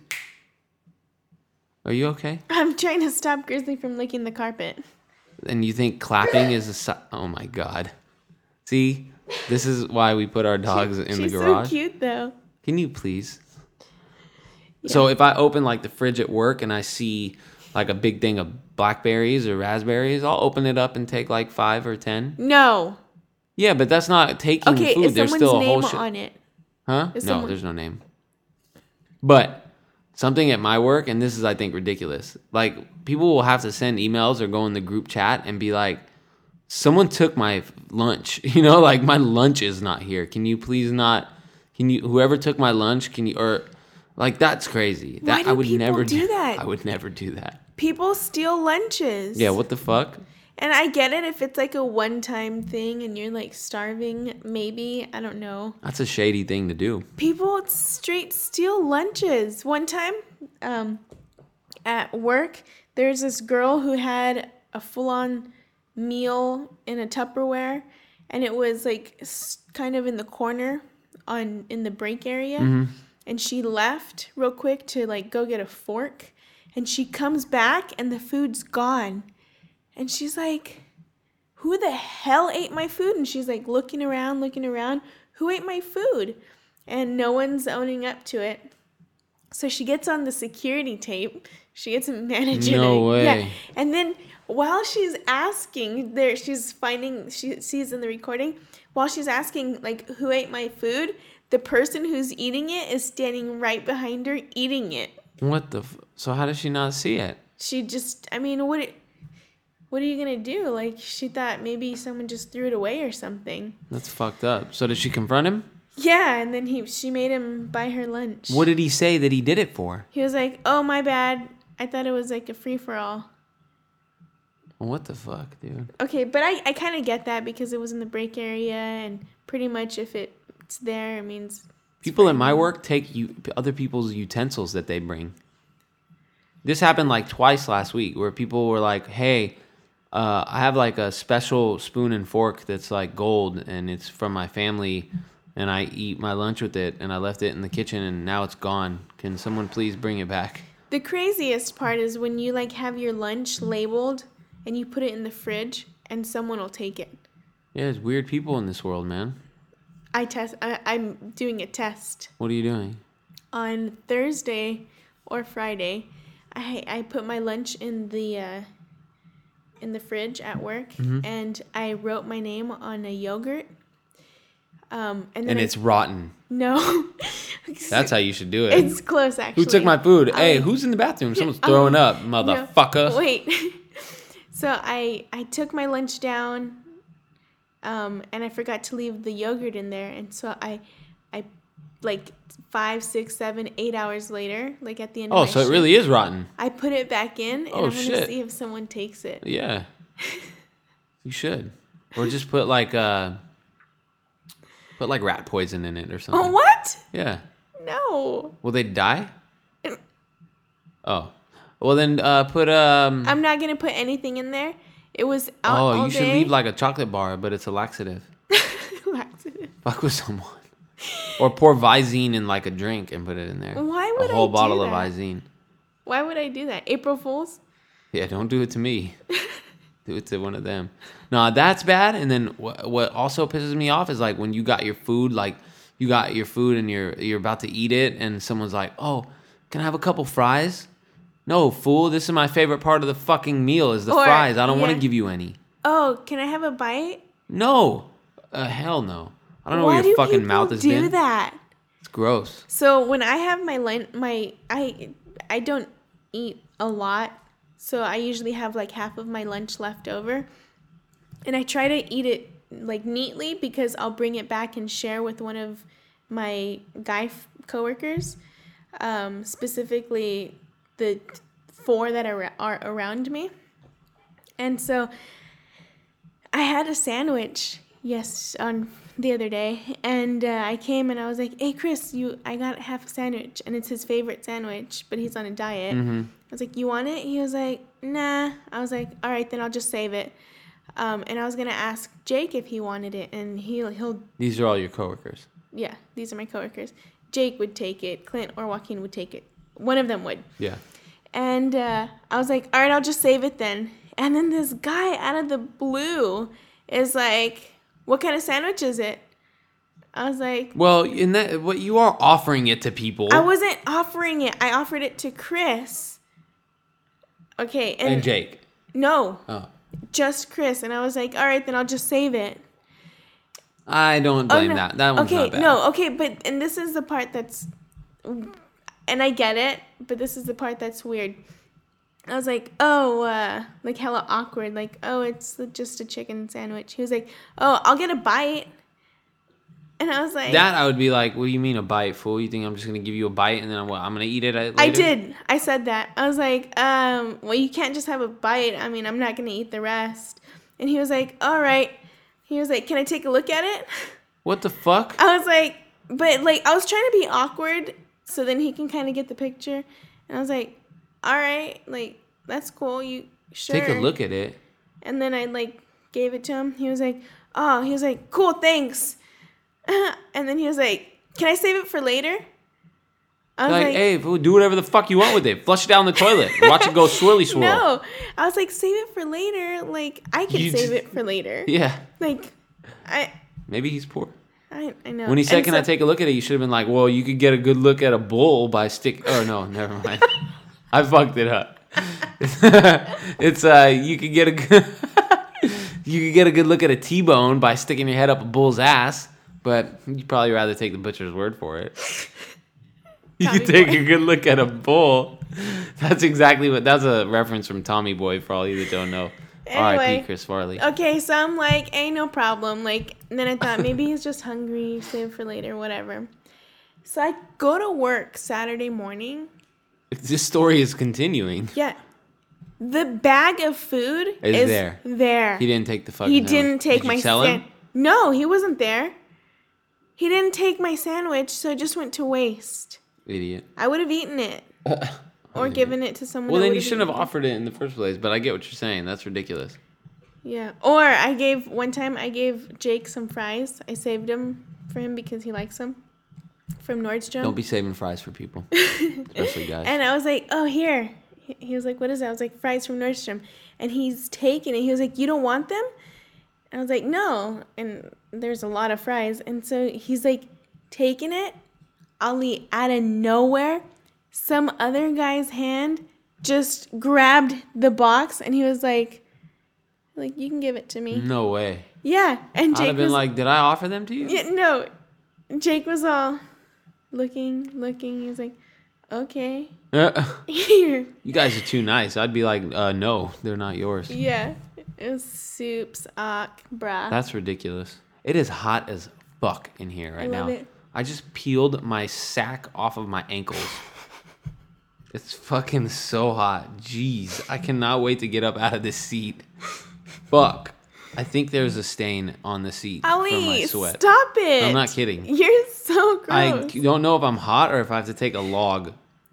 Are you okay? I'm trying to stop Grizzly from licking the carpet. And you think clapping is a si- oh my god. See, this is why we put our dogs in the She's garage. so cute, though. Can you please? Yeah. So if I open like the fridge at work and I see like a big thing of blackberries or raspberries, I'll open it up and take like five or ten. No. Yeah, but that's not taking Okay, food. is There's someone's still a name whole shit. on it? Huh? Is No, someone- there's no name. But something at my work, and this is, I think, ridiculous. Like, people will have to send emails or go in the group chat and be like, someone took my lunch. You know, like, my lunch is not here. Can you please not, can you, whoever took my lunch, can you, or, like, that's crazy. That, Why do I would people never do that? I would never do that. People steal lunches. Yeah, what the fuck? And I get it if it's like a one-time thing and you're like starving, maybe. I don't know. That's a shady thing to do. People straight steal lunches. One time um, at work, there's this girl who had a full-on meal in a Tupperware, and it was like s- kind of in the corner on in the break area. Mm-hmm. And she left real quick to like go get a fork, and she comes back and the food's gone. And she's like, who the hell ate my food? And she's like looking around, looking around. Who ate my food? And no one's owning up to it. So she gets on the security tape. She gets a manager. No to- way. Yeah. And then while she's asking, there she's finding, she sees in the recording, while she's asking, like, who ate my food, the person who's eating it is standing right behind her eating it. What the, f- so how does she not see it? She just, I mean, what... What are you gonna do? Like, she thought maybe someone just threw it away or something. That's fucked up. So did she confront him? Yeah, and then he she made him buy her lunch. What did he say that he did it for? He was like, "Oh, my bad. I thought it was like a free for all." What the fuck, dude? Okay, but I, I kind of get that because it was in the break area, and pretty much if it, it's there, it means People at my work take you other people's utensils that they bring. This happened like twice last week where people were like, "Hey, uh, I have like a special spoon and fork that's like gold and it's from my family and I eat my lunch with it and I left it in the kitchen and now it's gone. Can someone please bring it back?" The craziest part is when you like have your lunch labeled and you put it in the fridge and someone will take it. Yeah, there's weird people in this world, man. I test. I, I'm doing a test. What are you doing? On Thursday or Friday, I I put my lunch in the uh, in the fridge at work, Mm-hmm. and I wrote my name on a yogurt. Um, and then And I- it's rotten. no, That's how you should do it. it's close actually. Who took my food? Hey, I- who's in the bathroom? Someone's Oh, throwing up, no, motherfucker. wait. So I I took my lunch down, um, and I forgot to leave the yogurt in there, and so I I like five, six, seven, eight hours later, like at the end. Oh, of my so it shift, really is rotten. I put it back in, and Oh, I'm gonna shit. see if someone takes it. Yeah. You should. Or just put like uh put like rat poison in it or something. Oh, what? Yeah. No, Will they die? Oh. Well then uh put um I'm not gonna put anything in there. It was out Oh, all you should day. leave like a chocolate bar, but it's a laxative. Laxative. Fuck with someone. Or pour Visine in like a drink and put it in there. Why would a whole I do bottle of that? Visine. Why would I do that? April Fools? Yeah, don't do it to me. Do it to one of them. No, that's bad. And then what, what also pisses me off is like when you got your food, like you got your food and you're you're about to eat it, and someone's like, "Oh, can I have a couple fries?" No, fool. This is my favorite part of the fucking meal is the Or- fries. I don't want yeah. to give you any. Oh, can I have a bite? No, uh, hell no. I don't know Why where your do fucking people mouth has do been. that? It's gross. So when I have my lunch, my I I don't eat a lot, so I usually have like half of my lunch left over, and I try to eat it like neatly because I'll bring it back and share with one of my guy f- coworkers, um, specifically the four that are are around me, and so I had a sandwich yes on the other day, and uh, I came and I was like, "Hey, Chris, you, I got half a sandwich, and it's his favorite sandwich, but he's on a diet." Mm-hmm. I was like, "You want it?" He was like, "Nah." I was like, "All right, then I'll just save it." Um, and I was gonna ask Jake if he wanted it, and he'll he'll. These are all your coworkers. Yeah, these are my coworkers. Jake would take it. Clint or Joaquin would take it. One of them would. Yeah. And uh, I was like, all right, I'll just save it then. And then this guy out of the blue is like, what kind of sandwich is it? I was like, well, in that, what you are offering it to people. I wasn't offering it. I offered it to Chris. Okay. And, and Jake. No. Oh. Just Chris. And I was like, all right, then I'll just save it. I don't blame oh, no. that. That one's okay, not bad. No, okay, but, and this is the part that's, and I get it, but this is the part that's weird. I was like, oh, uh, like hella awkward. Like, oh, it's just a chicken sandwich. He was like, oh, I'll get a bite. And I was like... That I would be like, what do you mean a bite, fool? You think I'm just going to give you a bite and then I'm, what, I'm going to eat it later? I did. I said that. I was like, um, well, you can't just have a bite. I mean, I'm not going to eat the rest. And he was like, all right. He was like, can I take a look at it? What the fuck? I was like, but like, I was trying to be awkward so then he can kind of get the picture. And I was like, all right, like, that's cool. You sure? Take a look at it. And then I like gave it to him. He was like, oh, he was like, cool, thanks. And then he was like, can I save it for later? I was like, like, hey, fool, do whatever the fuck you want with it. Flush it down the toilet. Watch it go swirly swirl. No, I was like, save it for later. Like, I can You save just- it for later. Yeah. Like, I, Maybe he's poor. I, I know. When he said, And can so- I take a look at it? You should have been like, well, you could get a good look at a bull by stick. Oh, no, never mind. I fucked it up. It's, uh, you could get a good, you could get a good look at a T-bone by sticking your head up a bull's ass, but you'd probably rather take the butcher's word for it. You Tommy could take Boy. a good look at a bull. That's exactly what, that's a reference from Tommy Boy for all you that don't know. R I P Anyway. Chris Farley. Okay, so I'm like, ain't no problem. Like, and then I thought maybe he's just hungry, save it for later, whatever. So I go to work Saturday morning. This story is continuing. Yeah. The bag of food Is is, there. there. He didn't take the fucking He sandwich. didn't take Did you my tell him? san- No, he wasn't there. He didn't take my sandwich, so it just went to waste. Idiot. I would have eaten it. Or given it to someone. Well, that then you would've shouldn't have eaten it. offered it in the first place, but I get what you're saying. That's ridiculous. Yeah. Or I gave, one time I gave Jake some fries. I saved them for him because he likes them. From Nordstrom. Don't be saving fries for people, especially guys. And I was like, oh, here. He- He was like, what is that? I was like, fries from Nordstrom. And he's taking it. He was like, you don't want them? And I was like, no. And there's a lot of fries. And so he's like, taking it. Ali, out of nowhere, some other guy's hand just grabbed the box. And he was like, like, you can give it to me. No way. Yeah. And I'd Jake have been was like, did I offer them to you? yeah, no. Jake was all looking, looking. He was like, okay. Here. You guys are too nice. I'd be like, uh, no, they're not yours. Yeah. It was soups, ock, brah. That's ridiculous. It is hot as fuck in here right I love now. it. I just peeled my sack off of my ankles. It's fucking so hot. Jeez. I cannot wait to get up out of this seat. Fuck. I think there's a stain on the seat from my Ali, sweat. stop it. I'm not kidding. You're so I gross. don't know if I'm hot or if I have to take a log.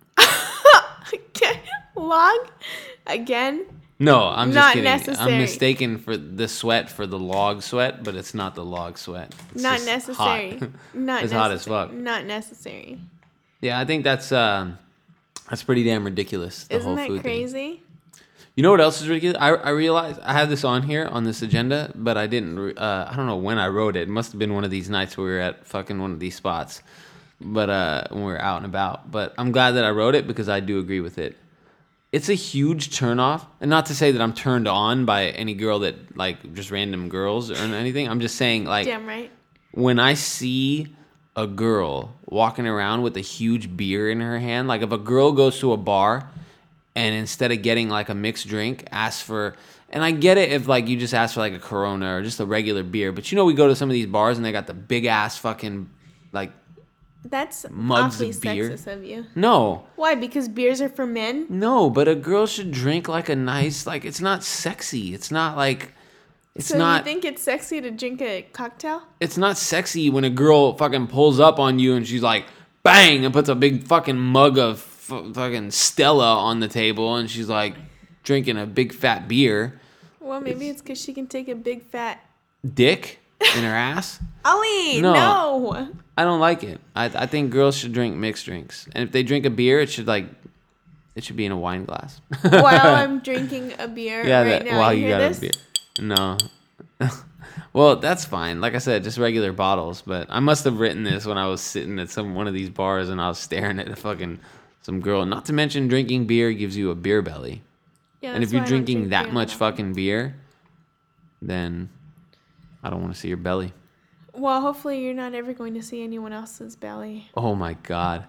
Okay. Log? Again? No, I'm just Not kidding. necessary. I'm mistaken for the sweat for the log sweat, but it's not the log sweat. It's Not just necessary. hot. Not It's hot as necessary. fuck. Not necessary. Yeah, I think that's um, that's pretty damn ridiculous. The Isn't whole that food thing. crazy? You know what else is ridiculous? I, I realized I had this on here on this agenda, but I didn't. re- Uh, I don't know when I wrote it. It must have been one of these nights where we were at fucking one of these spots, but uh, when we were out and about. But I'm glad that I wrote it because I do agree with it. It's a huge turnoff, and not to say that I'm turned on by any girl that like just random girls or anything. I'm just saying like Damn right. when I see a girl walking around with a huge beer in her hand, like if a girl goes to a bar and instead of getting like a mixed drink, asks for, and I get it if like you just ask for like a Corona or just a regular beer, but you know we go to some of these bars and they got the big ass fucking like That's mugs awfully of beer. sexist of you. no, Why? Because beers are for men? no, but a girl should drink like a nice like it's not sexy, it's not like It's so not. you think it's sexy to drink a cocktail? It's not sexy when a girl fucking pulls up on you and she's like, bang, and puts a big fucking mug of f- fucking Stella on the table and she's like drinking a big fat beer. Well, maybe it's because she can take a big fat Dick in her ass. Ollie, No. no. I don't like it. I I think girls should drink mixed drinks, and if they drink a beer, it should like, it should be in a wine glass. While I'm drinking a beer yeah, right that, now. while you you hear got this? a beer. No. Well, that's fine. Like I said, just regular bottles. But I must have written this when I was sitting at some one of these bars and I was staring at a fucking some girl. Not to mention, drinking beer gives you a beer belly. Yeah, And that's if you're why I don't drinking drink that beer much enough. fucking beer, then I don't want to see your belly. Well, hopefully you're not ever going to see anyone else's belly. Oh my god.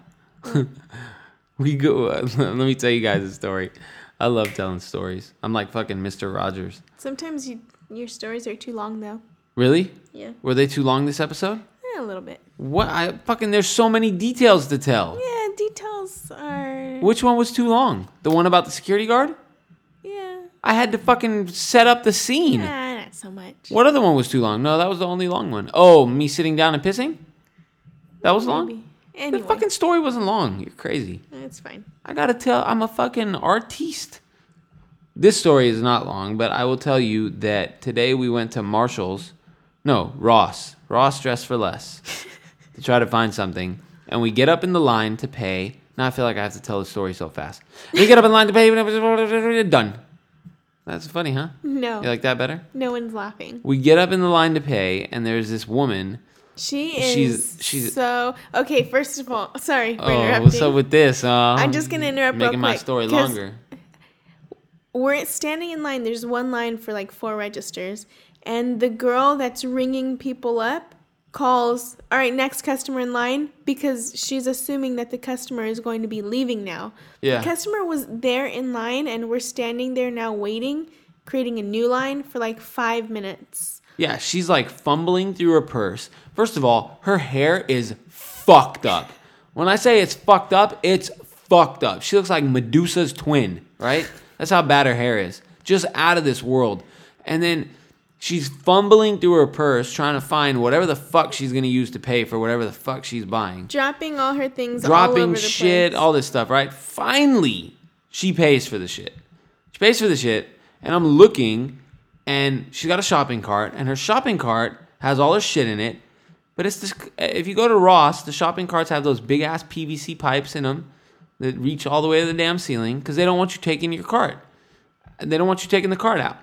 we go. Let me tell you guys a story. I love telling stories. I'm like fucking Mister Rogers. Sometimes you, your stories are too long, though. Really? Yeah. Were they too long this episode? Eh, a little bit. What? I fucking. There's so many details to tell. Yeah, details are... Which one was too long? The one about the security guard? Yeah. I had to fucking set up the scene. Nah, not so much. What other one was too long? No, that was the only long one. Oh, me sitting down and pissing? That was long? Maybe. Anyway. The fucking story wasn't long. You're crazy. It's fine. I gotta tell, I'm a fucking artiste. This story is not long, but I will tell you that today we went to Marshall's. No, Ross. Ross Dress for Less. to try to find something. And we get up in the line to pay. Now I feel like I have to tell the story so fast. We get up in line to pay. Done. That's funny, huh? No. You like that better? No one's laughing. We get up in the line to pay, and there's this woman. She is She's- she's- so... Okay, first of all, sorry for Oh, interrupting. what's up with this? Uh, I'm just going to interrupt real making my quick, story 'cause longer. We're standing in line. There's one line for like four registers. And the girl that's ringing people up calls, all right, next customer in line, because she's assuming that the customer is going to be leaving now. Yeah. The customer was there in line, and we're standing there now waiting, creating a new line for like five minutes. Yeah, she's like fumbling through her purse. First of all, her hair is fucked up. When I say it's fucked up, it's fucked up. She looks like Medusa's twin, right? That's how bad her hair is. Just out of this world. And then she's fumbling through her purse trying to find whatever the fuck she's going to use to pay for whatever the fuck she's buying. Dropping all her things all Dropping over the shit, place. all this stuff, right? Finally, she pays for the shit. She pays for the shit, and I'm looking, and she's got a shopping cart, and her shopping cart has all her shit in it. But it's this, if you go to Ross, the shopping carts have those big ass P V C pipes in them that reach all the way to the damn ceiling because they don't want you taking your cart. They don't want you taking the cart out.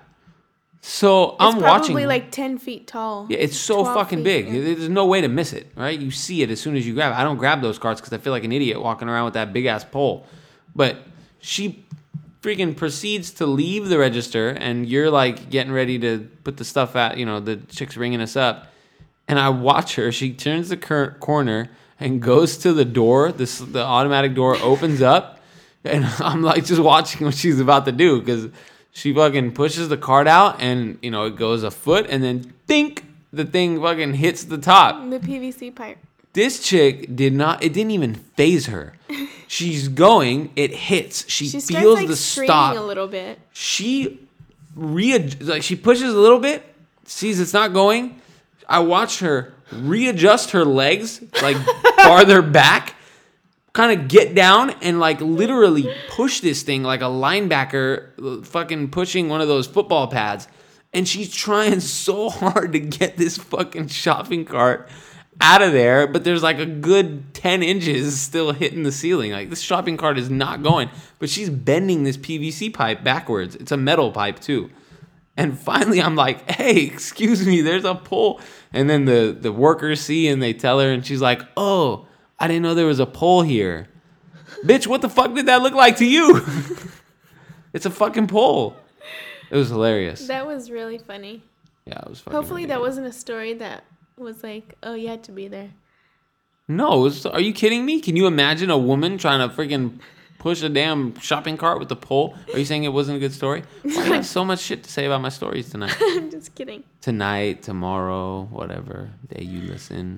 So It's I'm watching. probably like ten feet tall. Yeah, it's so twelve fucking feet, big. yeah. There's no way to miss it, right? You see it as soon as you grab it. I don't grab those carts because I feel like an idiot walking around with that big ass pole. But she freaking proceeds to leave the register, and you're like getting ready to put the stuff out. You know, the chick's ringing us up, and I watch her. She turns the cur- corner and goes to the door. This the automatic door opens up, and I'm like just watching what she's about to do because she fucking pushes the cart out, and you know it goes a foot, and then think the thing fucking hits the top. The P V C pipe. This chick did not. It didn't even phase her. She's going. It hits. She, She feels starts like the screaming stop. a little bit. She read like she pushes a little bit, sees it's not going. I watch her readjust her legs like farther back, kind of get down and like literally push this thing like a linebacker fucking pushing one of those football pads. And she's trying so hard to get this fucking shopping cart out of there, but there's like a good ten inches still hitting the ceiling. Like this shopping cart is not going, but she's bending this P V C pipe backwards. It's a metal pipe too. And finally I'm like, hey, excuse me, there's a pole. And then the, the workers see and they tell her, and she's like, oh, I didn't know there was a pole here. Bitch, what the fuck did that look like to you? It's a fucking pole. It was hilarious. That was really funny. Yeah, it was fucking Hopefully that ridiculous. wasn't a story that was like, oh, you had to be there. No, it was, are you kidding me? Can you imagine a woman trying to freaking push a damn shopping cart with a pole? Are you saying it wasn't a good story? Why do you have so much shit to say about my stories tonight? I'm just kidding. Tonight, tomorrow, whatever day you listen.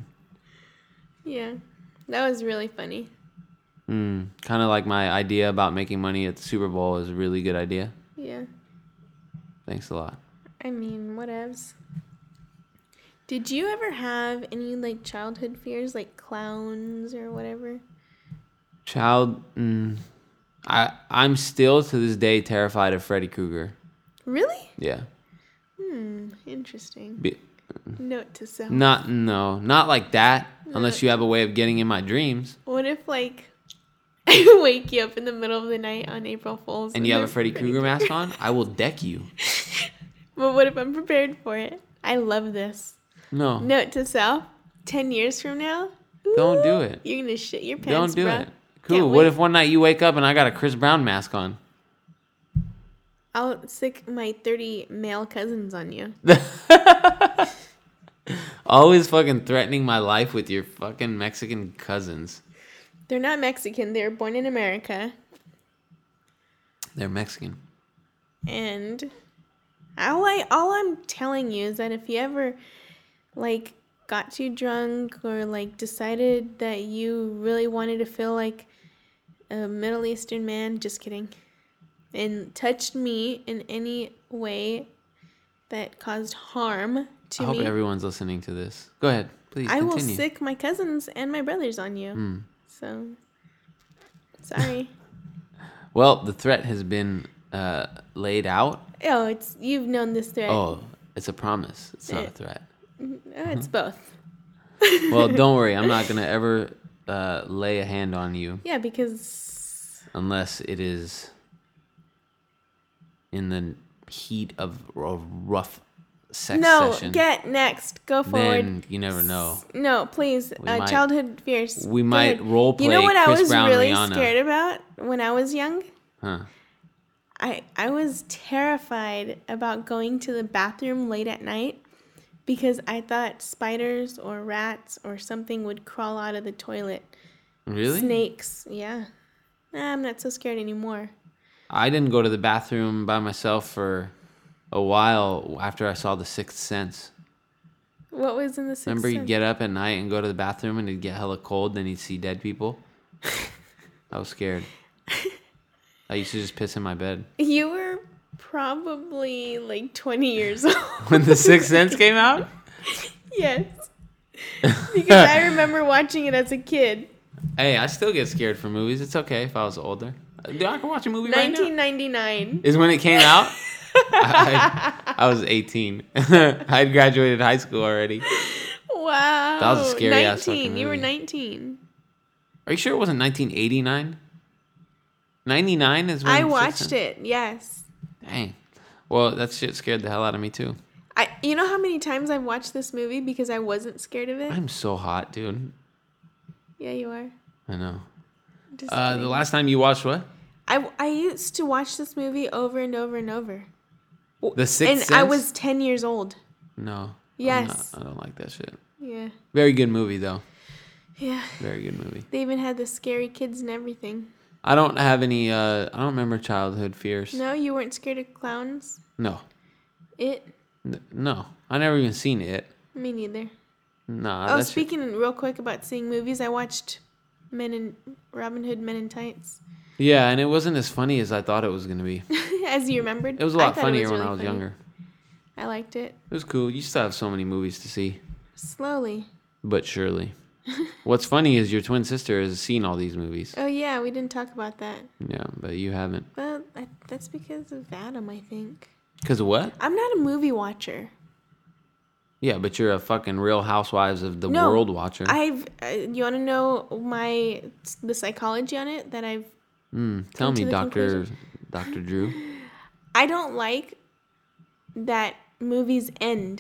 Yeah. That was really funny. Mm, kind of like my idea about making money at the Super Bowl is a really good idea. Yeah. Thanks a lot. I mean, whatevs. Did you ever have any, like, childhood fears, like clowns or whatever? Child, mm, I I'm still to this day terrified of Freddy Krueger. Really? Yeah. Hmm, interesting. Be, Note to self. not no, not like that. Unless you have a way of getting in my dreams. What if, like, I wake you up in the middle of the night on April Fool's And you have a Freddy Krueger mask on? I will deck you. But what if I'm prepared for it? I love this. No. Note to self: ten years from now, Don't ooh, do it. You're gonna shit your pants. Don't do bruh. it. Cool. Can't What wait. if one night you wake up and I got a Chris Brown mask on? I'll sick my thirty male cousins on you. Always fucking threatening my life with your fucking Mexican cousins. They're not Mexican. They were born in America. They're Mexican. And all I all I'm telling you is that if you ever like got too drunk or like decided that you really wanted to feel like a Middle Eastern man, just kidding, and touched me in any way that caused harm to I hope me, everyone's listening to this. Go ahead, please I continue. will sick my cousins and my brothers on you. Hmm. So sorry. Well, the threat has been uh, laid out. Oh, it's you've known this threat. Oh, it's a promise. It's not a Yeah. threat. Oh, it's both. Well, don't worry. I'm not going to ever uh, lay a hand on you Yeah, because unless it is in the heat of a rough sex no, session. get next. Go forward. Then you never know. No, please. We Uh, might- childhood fears. We Go might ahead. role play You know what I Chris was Brown really Rihanna. scared about when I was young? Huh. I I was terrified about going to the bathroom late at night because I thought spiders or rats or something would crawl out of the toilet. Really? Snakes, yeah. Nah, I'm not so scared anymore. I didn't go to the bathroom by myself for a while after I saw The Sixth Sense. What was in the Sixth Remember, you'd Sense? get up at night and go to the bathroom and it'd get hella cold, then you'd see dead people? I was scared. I used to just piss in my bed. You were probably like twenty years old. When The Sixth Sense came out? Yes. Because I remember watching it as a kid. Hey, I still get scared for movies. It's okay if I was older. Dude, I can watch a movie right now. nineteen ninety-nine. Is when it came out? I, I was eighteen. I had graduated high school already. Wow. That was a scary ass nineteen. fucking You were movie. nineteen. Are you sure it wasn't nineteen eighty-nine? ninety-nine is when I Sixth watched Sense- it. Yes. Dang. Well, that shit scared the hell out of me too. I. You know how many times I've watched this movie because I wasn't scared of it? I'm so hot, dude. Yeah, you are. I know. Just Uh, kidding. the last time you watched what? I I used to watch this movie over and over and over. The Sixth and Sense? I was ten years old. No. I'm Yes. not- I don't like that shit. Yeah. Very good movie though. Yeah. Very good movie. They even had the scary kids and everything. I don't have any. Uh, I don't remember childhood fears. No, you weren't scared of clowns? No. It? N- No. I never even seen it. Me neither. Nah. Oh, that shit- speaking real quick about seeing movies, I watched Men in Robin Hood Men in Tights. Yeah, and it wasn't as funny as I thought it was gonna be. As you remembered. It was a I lot thought it funnier was when really I was funny. younger. I liked it. It was cool. You still have so many movies to see, Slowly. but surely. What's funny is your twin sister has seen all these movies. Oh yeah, we didn't talk about that. Yeah, but you haven't. Well, I, that's because of Adam, I think. Cause of what? I'm not a movie watcher. Yeah, but you're a fucking Real Housewives of the No, World watcher. I've. Uh, you want to know my the psychology on it that I've. Mm, tell come to me, the Doctor conclusion. Doctor Drew. I don't like that movies end.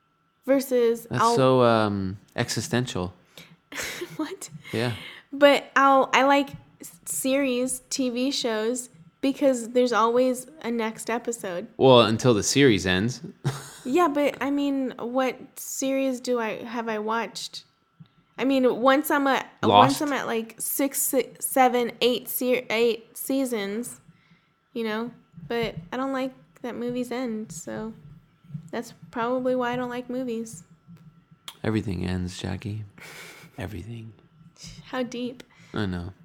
Versus That's I'll so um, existential. what? Yeah. But I'll I like s- series, T V shows because there's always a next episode. Well, until the series ends. Yeah, but I mean, what series do I have I watched? I mean, once I'm at Lost. once I'm at like six, six seven, eight, se- eight seasons, you know. But I don't like that movies end, so that's probably why I don't like movies. Everything ends, Jackie. Everything. How deep? I know.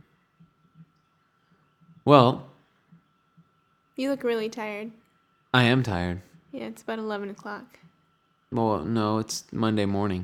Well, You look really tired. I am tired. Yeah, it's about eleven o'clock. Well, no, it's Monday morning.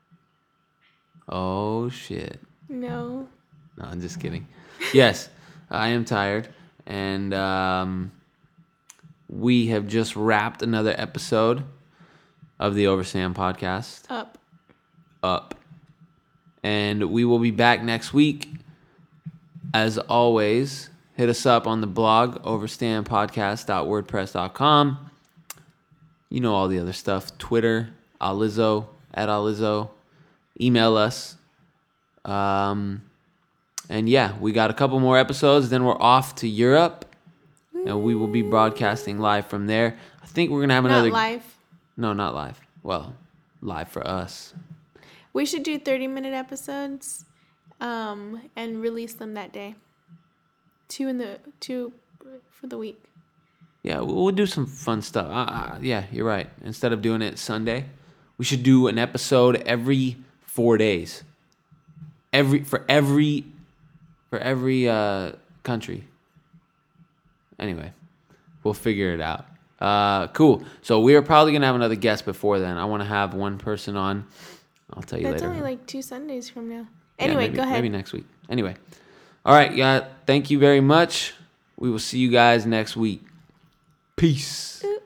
Oh, shit. No. No, I'm just kidding. Yes, I am tired. And um, we have just wrapped another episode of the Overstand podcast. Up. Up. And we will be back next week. As always, hit us up on the blog, overstand podcast dot wordpress dot com. You know all the other stuff. Twitter, Alizzo, at Alizzo. Email us. Um, and yeah, we got a couple more episodes. Then we're off to Europe. And we will be broadcasting live from there. I think we're going to have another... Not live. No, not live. Well, live for us. We should do thirty-minute episodes um, and release them that day. Two in the two for the week. Yeah, we'll, we'll do some fun stuff. Uh, uh, yeah, you're right. Instead of doing it Sunday, we should do an episode every four days. Every for every for every uh, country. Anyway, we'll figure it out. Uh, cool. So we are probably gonna have another guest before then. I want to have one person on. I'll tell you That's later. only like two Sundays from now. Yeah, Anyway, maybe, go ahead. Maybe next week. Anyway. All right, yeah. Thank you very much. We will see you guys next week. Peace. Ooh.